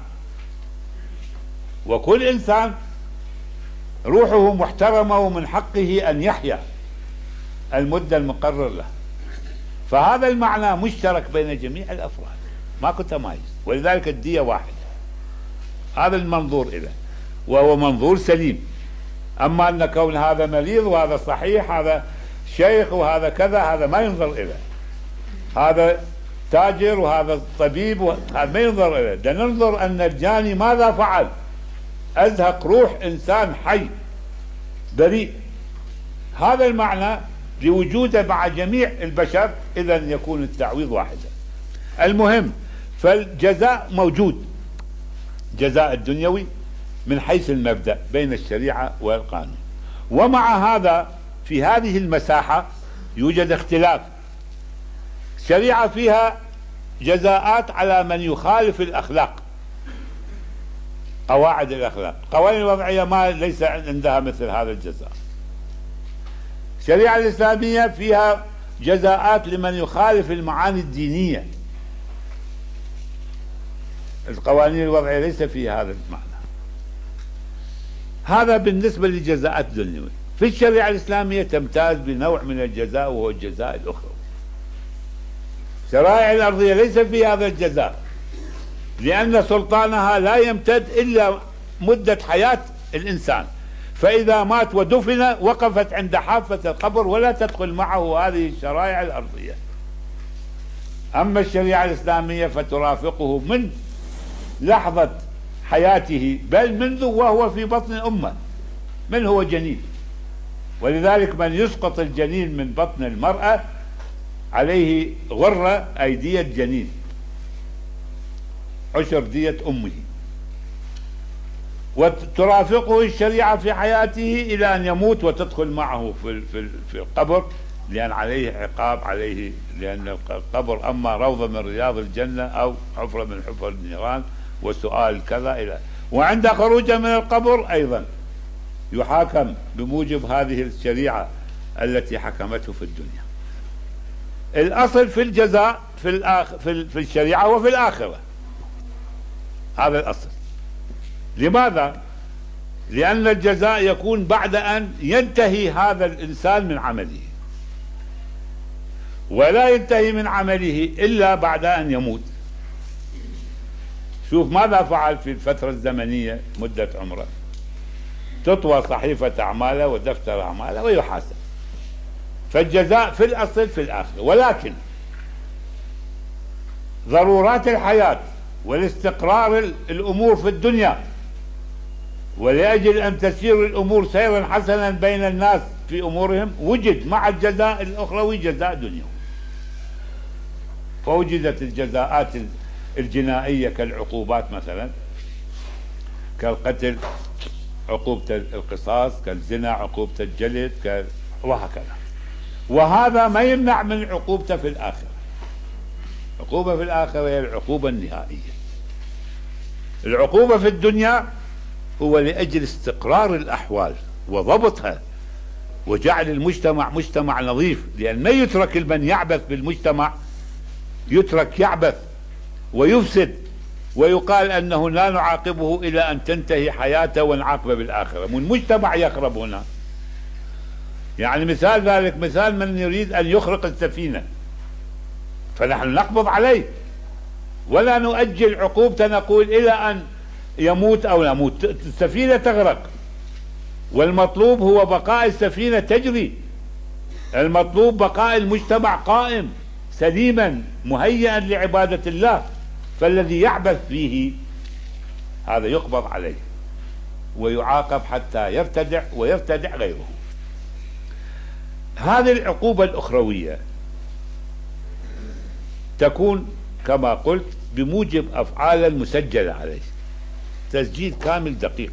Speaker 1: وكل إنسان روحه محترمة ومن حقه أن يحيا المدة المقرر له. فهذا المعنى مشترك بين جميع الأفراد، ماكو تمايز، ولذلك الدية واحدة. هذا المنظور إليه وهو منظور سليم. أما أن كون هذا مريض وهذا صحيح، هذا شيخ وهذا كذا، هذا ما ينظر إليه. هذا تاجر وهذا طبيب، هذا ما ينظر إليه، ده ننظر أن الجاني ماذا فعل. أزهق روح إنسان حي بريء، هذا المعنى لوجوده مع جميع البشر، إذا يكون التعويض واحدا. المهم، فالجزاء موجود، جزاء الدنيوي من حيث المبدأ بين الشريعة والقانون. ومع هذا في هذه المساحة يوجد اختلاف. الشريعة فيها جزاءات على من يخالف الأخلاق، قواعد الأخلاق. قوانين الوضعية ما ليس عندها مثل هذا الجزاء. الشريعة الإسلامية فيها جزاءات لمن يخالف المعاني الدينية. القوانين الوضعية ليس فيها هذا المعنى. هذا بالنسبة للجزاءات الدنيوية. في الشريعة الإسلامية تمتاز بنوع من الجزاء وهو الجزاء الأخروي. الشرائع الأرضية ليس فيها هذا الجزاء، لأن سلطانها لا يمتد إلا مدة حياة الإنسان، فإذا مات ودفن وقفت عند حافة القبر ولا تدخل معه هذه الشرائع الأرضية. أما الشريعة الإسلامية فترافقه من لحظة حياته، بل منذ وهو في بطن أمه، من هو جنين. ولذلك من يسقط الجنين من بطن المرأة عليه غرة أي دية جنين، عشر دية أمه. وترافقه الشريعة في حياته إلى أن يموت وتدخل معه في في القبر، لأن عليه عقاب، عليه لأن القبر أما روضة من رياض الجنة أو حفرة من حفر النيران، وسؤال كذا إلى. وعند خروجه من القبر أيضا يحاكم بموجب هذه الشريعة التي حكمته في الدنيا. الأصل في الجزاء في الآخ في في الشريعة وفي الآخرة، هذا الأصل. لماذا؟ لأن الجزاء يكون بعد أن ينتهي هذا الإنسان من عمله، ولا ينتهي من عمله إلا بعد أن يموت. شوف ماذا فعل في الفترة الزمنية مدة عمره، تطوى صحيفة أعماله ودفتر أعماله ويحاسب. فالجزاء في الأصل في الآخرة، ولكن ضرورات الحياة والاستقرار الأمور في الدنيا، ولأجل أن تسير الأمور سيرا حسنا بين الناس في أمورهم، وجد مع الجزاء الأخروي جزاء دنيوي. فوجدت الجزاءات الجنائية كالعقوبات مثلا، كالقتل عقوبة القصاص، كالزنا عقوبة الجلد، وهكذا. وهذا ما يمنع من عقوبته في الآخرة. عقوبة في الآخرة هي العقوبة النهائية. العقوبة في الدنيا هو لأجل استقرار الأحوال وضبطها وجعل المجتمع مجتمع نظيف، لأن ما يترك المن يعبث بالمجتمع، يترك يعبث ويفسد، ويقال أنه لا نعاقبه إلى أن تنتهي حياته ونعاقبه بالآخرة، والمجتمع يخرب هنا. يعني مثال ذلك، مثال من يريد أن يخرق السفينة، فنحن نقبض عليه ولا نؤجل عقوبته، نقول إلى أن يموت أو نموت، السفينة تغرق، والمطلوب هو بقاء السفينة تجري، المطلوب بقاء المجتمع قائم سليما مهيئا لعبادة الله. فالذي يعبث فيه هذا يقبض عليه ويعاقب حتى يرتدع ويرتدع غيره. هذه العقوبة الأخروية تكون كما قلت بموجب أفعال المسجلة عليه، تسجيل كامل دقيق،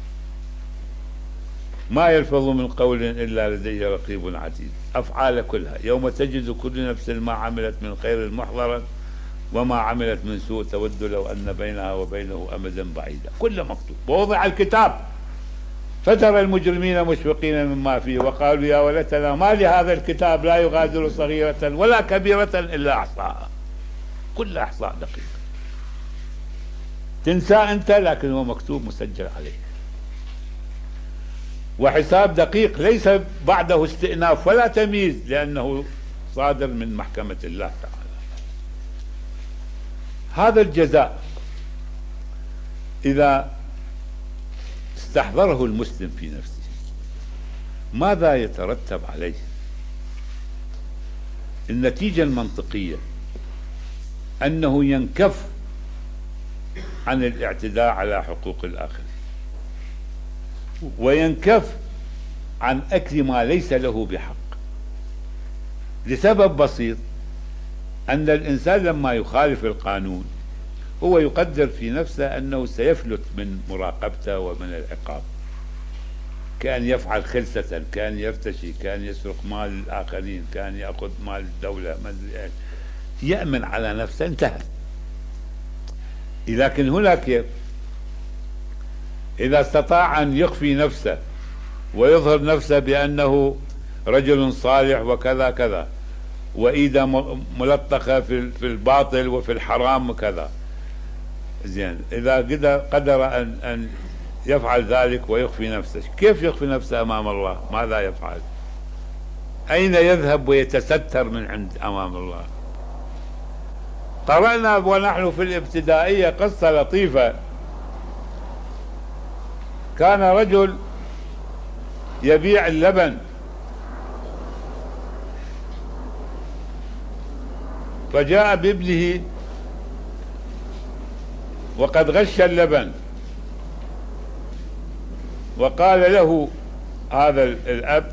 Speaker 1: ما يلفظ من قول إلا لديه رقيب عتيد. أفعال كلها، يوم تجد كل نفس ما عملت من خير محضرا وما عملت من سوء تود لو أن بينها وبينه أمدا بعيدا، كله مكتوب. ووضع الكتاب فترى المجرمين مشفقين مما فيه وقالوا يا ولتنا ما لهذا الكتاب لا يغادر صغيرة ولا كبيرة إلا أحصاها، كل أحصاء دقيق. تنسى أنت لكن هو مكتوب مسجل عليه، وحساب دقيق ليس بعده استئناف ولا تمييز، لأنه صادر من محكمة الله تعالى. هذا الجزاء إذا استحضره المسلم في نفسه ماذا يترتب عليه؟ النتيجة المنطقية أنه ينكف عن الاعتداء على حقوق الآخرين، وينكف عن أكل ما ليس له بحق، لسبب بسيط: أن الإنسان لما يخالف القانون هو يقدر في نفسه أنه سيفلت من مراقبته ومن العقاب، كان يفعل خلسة، كان يرتشي، كان يسرق مال الآخرين، كان يأخذ مال الدولة، يأمن على نفسه، انتهى. لكن هنا كيف؟ إذا استطاع أن يخفي نفسه ويظهر نفسه بأنه رجل صالح وكذا كذا، وإيده ملطخة في الباطل وفي الحرام وكذا، زين، إذا قدر أن أن يفعل ذلك ويخفي نفسه، كيف يخفي نفسه أمام الله؟ ماذا يفعل؟ أين يذهب ويتستر من عند أمام الله؟ قرأنا ونحن في الابتدائية قصة لطيفة. كان رجل يبيع اللبن، فجاء بابنه وقد غش اللبن، وقال له هذا الأب: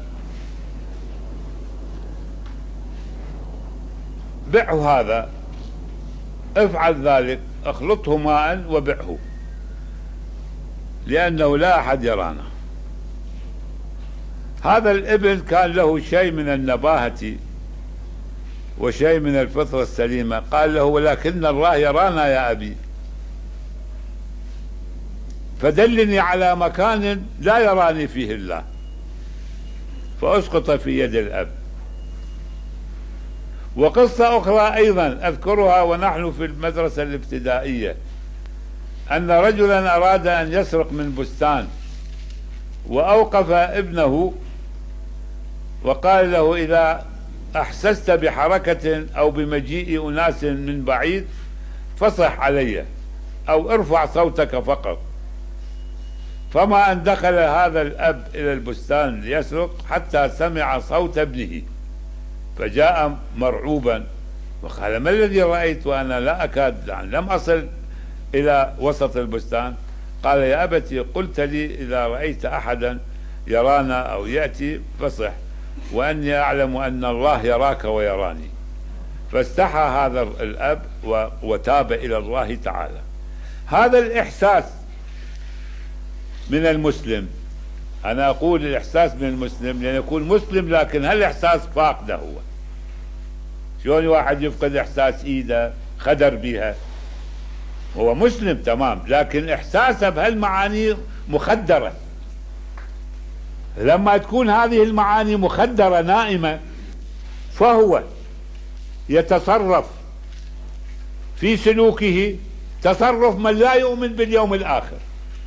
Speaker 1: بعه هذا، افعل ذلك، اخلطه ماء وبعه، لأنه لا أحد يرانا. هذا الابن كان له شيء من النباهة وشيء من الفطرة السليمة، قال له: ولكن الله يرانا يا أبي، فدلني على مكان لا يراني فيه الله. فأسقط في يد الأب. وقصة أخرى أيضا أذكرها ونحن في المدرسة الابتدائية، أن رجلا أراد أن يسرق من بستان، وأوقف ابنه وقال له: إذا أحسست بحركة أو بمجيء أناس من بعيد فصح علي أو ارفع صوتك فقط. فما أن دخل هذا الأب إلى البستان ليسرق حتى سمع صوت ابنه، فجاء مرعوبا وقال: ما الذي رأيت وأنا لا أكاد، يعني لم أصل إلى وسط البستان؟ قال: يا أبتي، قلت لي إذا رأيت أحدا يرانا أو يأتي فصح، وأني أعلم أن الله يراك ويراني. فاستحى هذا الأب وتاب إلى الله تعالى. هذا الإحساس من المسلم، أنا أقول الإحساس من المسلم لأن يكون مسلم لكن هالإحساس فاقده هو. شلون واحد يفقد إحساس إيده خدر بها؟ هو مسلم تمام، لكن إحساسه بهالمعاني مخدرة. لما تكون هذه المعاني مخدرة نائمة، فهو يتصرف في سلوكه تصرف من لا يؤمن باليوم الآخر.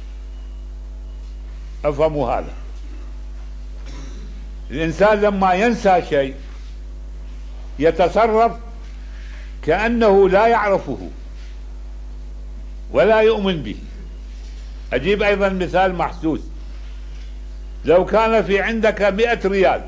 Speaker 1: أفهموا هذا؟ الإنسان لما ينسى شيء يتصرف كأنه لا يعرفه ولا يؤمن به. أجيب أيضا مثال محسوس. لو كان في عندك مئة ريال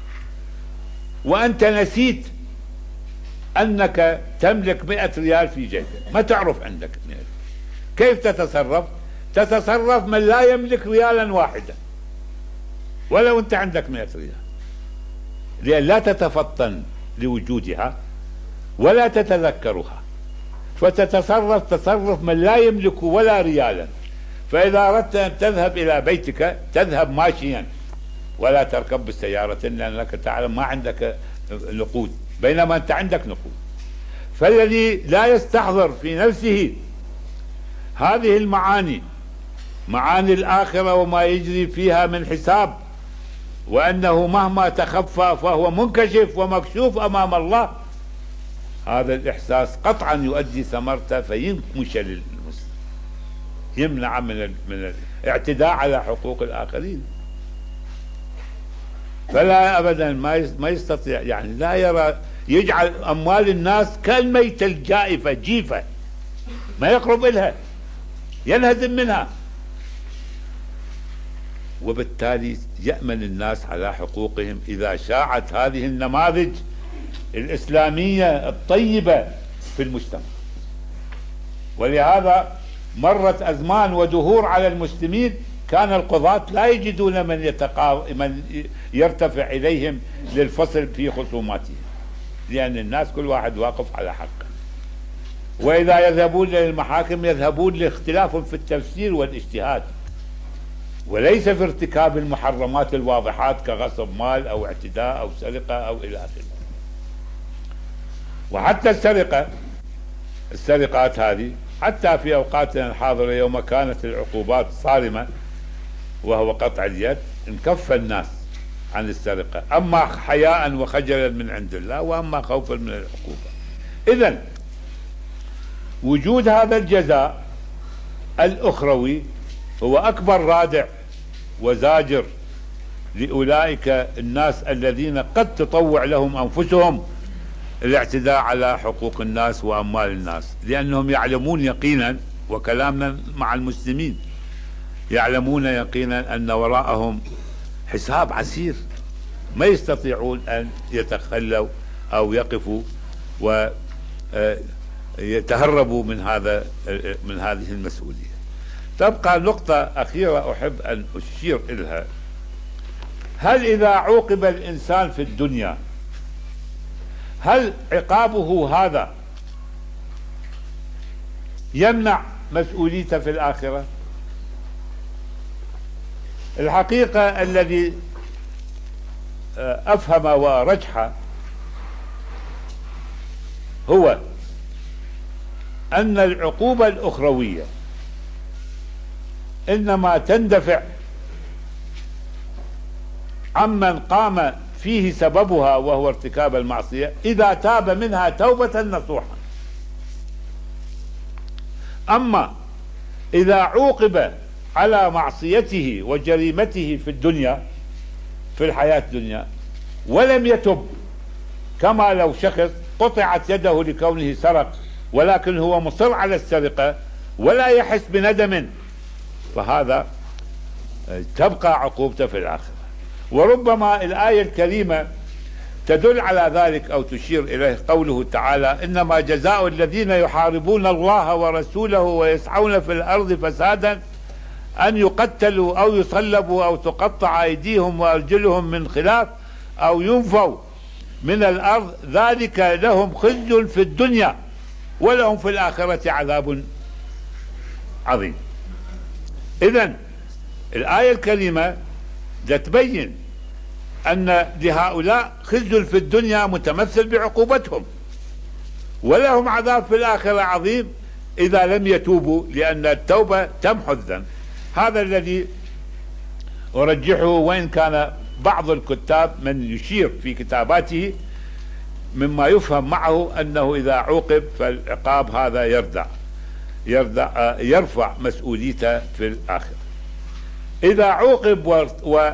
Speaker 1: وأنت نسيت أنك تملك مئة ريال في جيبك، ما تعرف عندك مئة، كيف تتصرف؟ تتصرف من لا يملك ريالا واحدا ولو أنت عندك مئة ريال، لأن لا تتفطن لوجودها ولا تتذكرها، فتتصرف تصرف من لا يملك ولا ريالا. فإذا أردت أن تذهب إلى بيتك تذهب ماشيا ولا تركب بالسيارة، لأنك تعلم ما عندك نقود، بينما أنت عندك نقود. فالذي لا يستحضر في نفسه هذه المعاني، معاني الآخرة وما يجري فيها من حساب، وأنه مهما تخفى فهو منكشف ومكشوف أمام الله، هذا الإحساس قطعا يؤدي ثمرته فينكمش للمسلم، يمنع من من الاعتداء على حقوق الآخرين. فلا أبدا ما ما يستطيع، يعني لا يرى، يجعل أموال الناس كالميتة الجائفة جيفة، ما يقرب إلها، ينهزم منها، وبالتالي يأمن الناس على حقوقهم إذا شاعت هذه النماذج الإسلامية الطيبة في المجتمع. ولهذا مرت أزمان ودهور على المسلمين كان القضاة لا يجدون من, يتقا... من يرتفع إليهم للفصل في خصوماتهم، لأن الناس كل واحد واقف على حقه. وإذا يذهبون للمحاكم يذهبون لاختلاف في التفسير والاجتهاد، وليس في ارتكاب المحرمات الواضحات كغصب مال أو اعتداء أو سرقة أو إلى آخره. وحتى السرقة السرقات هذه حتى في أوقاتنا الحاضرة يوم كانت العقوبات صارمة وهو قطع اليد انكف الناس عن السرقة، أما حياء وخجلا من عند الله وأما خوفا من العقوبة. إذن وجود هذا الجزاء الأخروي هو أكبر رادع وزاجر لأولئك الناس الذين قد تطوع لهم أنفسهم الاعتداء على حقوق الناس وأموال الناس، لأنهم يعلمون يقينا، وكلامنا مع المسلمين يعلمون يقينا أن وراءهم حساب عسير، ما يستطيعون أن يتخلوا أو يقفوا ويتهربوا من هذا من هذه المسؤولية. تبقى نقطة أخيرة أحب أن أشير إليها: هل إذا عوقب الإنسان في الدنيا هل عقابه هذا يمنع مسؤوليته في الآخرة؟ الحقيقة الذي أفهم ورجح هو أن العقوبة الأخروية إنما تندفع عمن قام فيه سببها وهو ارتكاب المعصية إذا تاب منها توبة نصوحا. أما إذا عوقب على معصيته وجريمته في الدنيا في الحياة الدنيا ولم يتب، كما لو شخص قطعت يده لكونه سرق ولكن هو مصر على السرقة ولا يحس بندم، فهذا تبقى عقوبته في الآخرة. وربما الآية الكريمة تدل على ذلك أو تشير إليه، قوله تعالى: إنما جزاء الذين يحاربون الله ورسوله ويسعون في الأرض فسادا أن يقتلوا أو يصلبوا أو تقطع أيديهم وأرجلهم من خلاف أو ينفوا من الأرض ذلك لهم خزي في الدنيا ولهم في الآخرة عذاب عظيم. إذن الآية الكريمة تبين أن لهؤلاء خزي في الدنيا متمثل بعقوبتهم، ولهم عذاب في الآخرة عظيم إذا لم يتوبوا، لأن التوبة تمحو الذنب. هذا الذي أرجحه، وإن كان بعض الكتاب من يشير في كتاباته مما يفهم معه أنه إذا عوقب فالعقاب هذا يردع يردع يرفع مسؤوليته في الآخرة. إذا عوقب و, و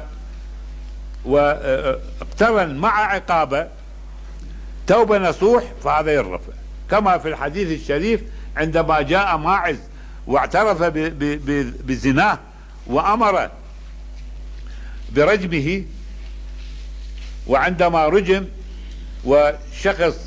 Speaker 1: واقترن مع عقابه توبة نصوح فهذا يرفع، كما في الحديث الشريف عندما جاء ماعز واعترف بزناه وأمر برجمه، وعندما رجم وشخص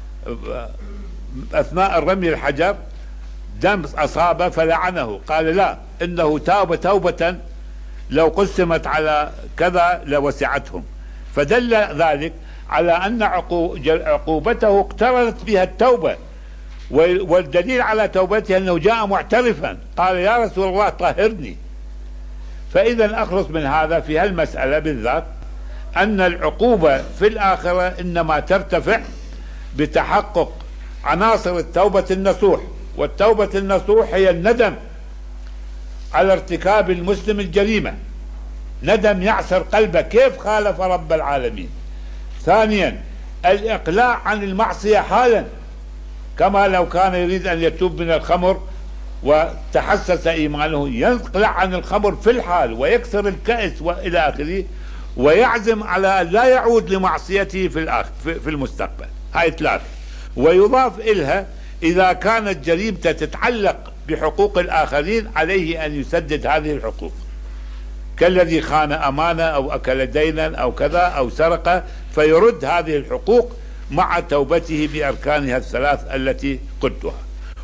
Speaker 1: أثناء الرمي الحجر دم أصابه فلعنه، قال: لا، إنه تاب توبة لو قسمت على كذا لوسعتهم. فدل ذلك على أن عقوبته اقترنت بها التوبة، والدليل على توبته أنه جاء معترفا قال: يا رسول الله طهرني. فإذا أخلص من هذا في هالمسألة بالذات أن العقوبة في الآخرة إنما ترتفع بتحقق عناصر التوبة النصوح، والتوبة النصوح هي الندم على ارتكاب المسلم الجريمة، ندم يعسر قلبه كيف خالف رب العالمين. ثانيا الإقلاع عن المعصية حالا، كما لو كان يريد أن يتوب من الخمر وتحسس إيمانه يقلع عن الخمر في الحال ويكسر الكأس وإلى آخره، ويعزم على أن لا يعود لمعصيته في الآخر في المستقبل. هاي ثلاثة. ويضاف إلها إذا كانت جريمته تتعلق بحقوق الآخرين عليه أن يسدد هذه الحقوق، كالذي خان أمانة أو أكل دينا أو كذا أو سرق، فيرد هذه الحقوق مع توبته بأركانها الثلاث التي قلتها.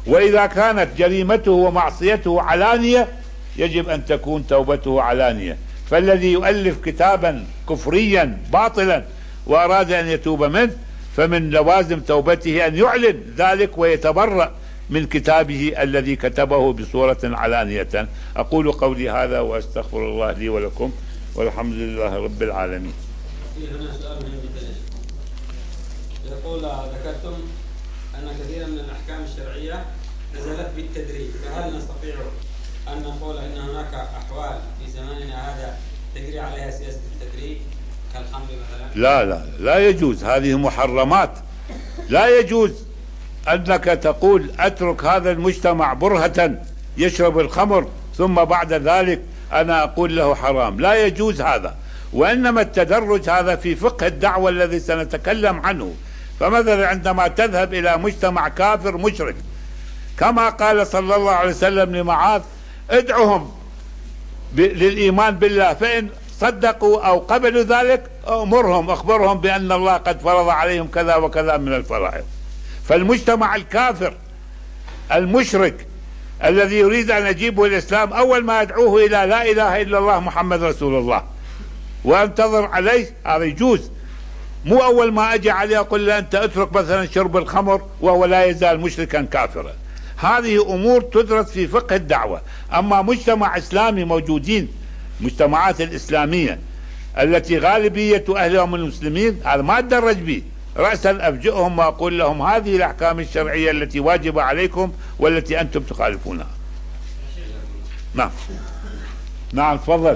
Speaker 1: وإذا كانت جريمته ومعصيته علانية يجب أن تكون توبته علانية. فالذي يؤلف كتابا كفريا باطلا وأراد أن يتوب منه فمن لوازم توبته أن يعلن ذلك ويتبرأ من كتابه الذي كتبه بصورة علانية. أقول قولي هذا وأستغفر الله لي ولكم والحمد لله رب العالمين.
Speaker 2: هنا سؤال مهم جدا. يقول ذكرتم أن كثيرا من الأحكام الشرعية نزلت بالتدريج، فهل نستطيع أن نقول أن هناك أحوال في زماننا هذا تجري عليها سياسة التدريج كالخمر مثلا؟
Speaker 1: لا لا لا يجوز، هذه محرمات. لا يجوز أنك تقول أترك هذا المجتمع برهة يشرب الخمر ثم بعد ذلك أنا أقول له حرام. لا يجوز هذا. وإنما التدرج هذا في فقه الدعوة الذي سنتكلم عنه. فمثلا عندما تذهب إلى مجتمع كافر مشرك كما قال صلى الله عليه وسلم لمعاذ ادعهم للإيمان بالله فإن صدقوا أو قبلوا ذلك أمرهم أخبرهم بأن الله قد فرض عليهم كذا وكذا من الفرائض. فالمجتمع الكافر المشرك الذي يريد أن يجيبه الإسلام أول ما يدعوه إلى لا إله إلا الله محمد رسول الله وانتظر عليه، هذا يجوز. مو أول ما أجي عليه أقول له أنت اترك مثلا شرب الخمر وهو لا يزال مشركا كافرا. هذه أمور تدرس في فقه الدعوة. أما مجتمع إسلامي موجودين مجتمعات الإسلامية التي غالبية أهلها من المسلمين، هذا ما أتدرج به، رأسا أفجئهم وأقول لهم هذه الأحكام الشرعية التي واجبة عليكم والتي أنتم تخالفونها. نعم نعم تفضل.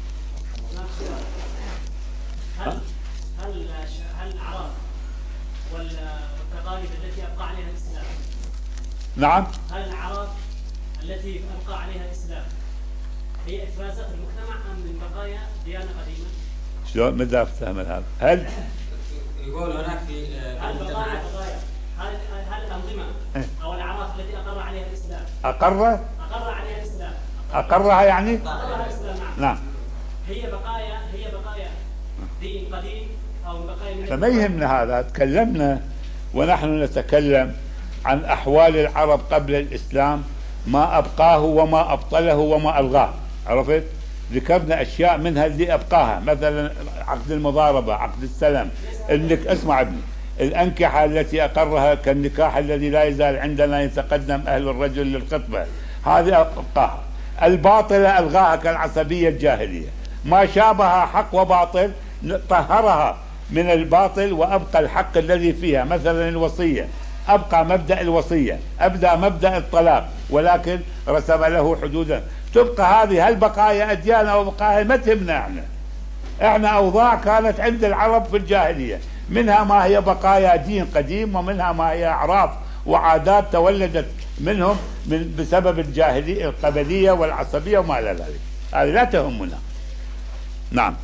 Speaker 3: هل هل هل الأعراض والتقاليد التي أبقى عليها الإسلام،
Speaker 1: نعم
Speaker 3: هل الأعراض التي أبقى عليها الإسلام هي إفرازات المجتمع أم من بقايا ديانة قديمة؟
Speaker 1: شلون ماذا أفتهم هذا؟ هل
Speaker 2: يقول هناك في
Speaker 3: هل بقايا بقايا هل هل الأنظمة أو الأعراض التي أقر عليها الإسلام
Speaker 1: أقر
Speaker 3: أقر عليها الإسلام
Speaker 1: أقرها يعني؟
Speaker 3: أقرها الإسلام نعم.
Speaker 1: نعم.
Speaker 3: هي بقايا هي بقايا دين قديم أو بقايا من
Speaker 1: فما يهمنا هذا. تكلمنا ونحن نتكلم عن أحوال العرب قبل الإسلام، ما أبقاه وما أبطله وما ألغاه. عرفت؟ ذكرنا أشياء منها اللي أبقاها، مثلا عقد المضاربة، عقد السلم، انك اسمع ابني، الأنكحة التي أقرها كالنكاح الذي لا يزال عندنا يتقدم أهل الرجل للخطبة، هذه أبقاها. الباطلة ألغاها كالعصبية الجاهلية. ما شابه حق وباطل طهرها من الباطل وأبقى الحق الذي فيها، مثلا الوصية أبقى مبدأ الوصية، أبدأ مبدأ الطلاق ولكن رسم له حدودا. تبقى هذه هل بقايا أديان أو بقايا ما تهمنا. احنا احنا أوضاع كانت عند العرب في الجاهلية، منها ما هي بقايا دين قديم ومنها ما هي أعراف وعادات تولدت منهم من بسبب الجاهلية القبلية والعصبية وما إلى ذلك. هذه لا تهمنا. نعم.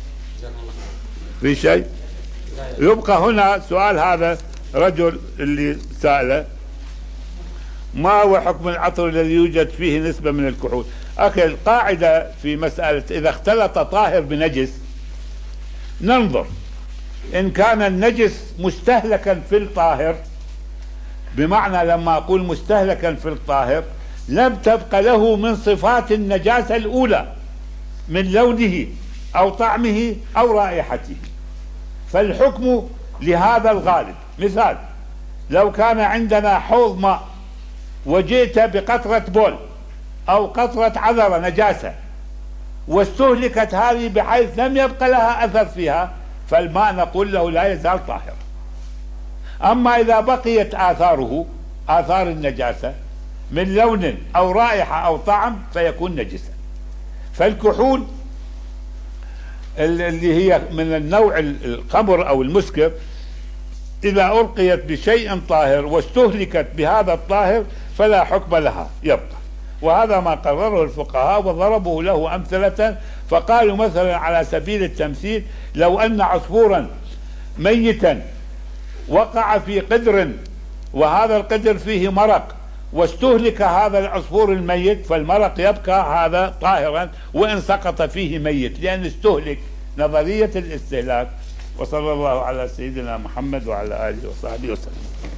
Speaker 1: في شيء؟ يبقى هنا سؤال هذا رجل اللي سأله ما هو حكم العطر الذي يوجد فيه نسبة من الكحول؟ أخي القاعدة في مسألة إذا اختلط طاهر بنجس ننظر إن كان النجس مستهلكا في الطاهر، بمعنى لما أقول مستهلكا في الطاهر لم تبقى له من صفات النجاسة الأولى من لونه أو طعمه أو رائحته، فالحكم لهذا الغالب. مثال لو كان عندنا حوض ماء وجئت بقطرة بول أو قطرة عذرة نجاسة واستهلكت هذه بحيث لم يبقى لها أثر فيها، فالماء نقول له لا يزال طاهرا. أما إذا بقيت آثاره آثار النجاسة من لون أو رائحة أو طعم فيكون نجسا. فالكحول اللي هي من النوع الخمر أو المسكر إذا ألقيت بشيء طاهر واستهلكت بهذا الطاهر فلا حكم لها، يبقى. وهذا ما قرره الفقهاء وضربوا له أمثلة، فقالوا مثلا على سبيل التمثيل لو أن عصفورا ميتا وقع في قدر وهذا القدر فيه مرق واستهلك هذا العصفور الميت فالمرق يبقى هذا طاهرا وإن سقط فيه ميت لأن استهلك، نظرية الاستهلاك. وصلى الله على سيدنا محمد وعلى آله وصحبه وسلم.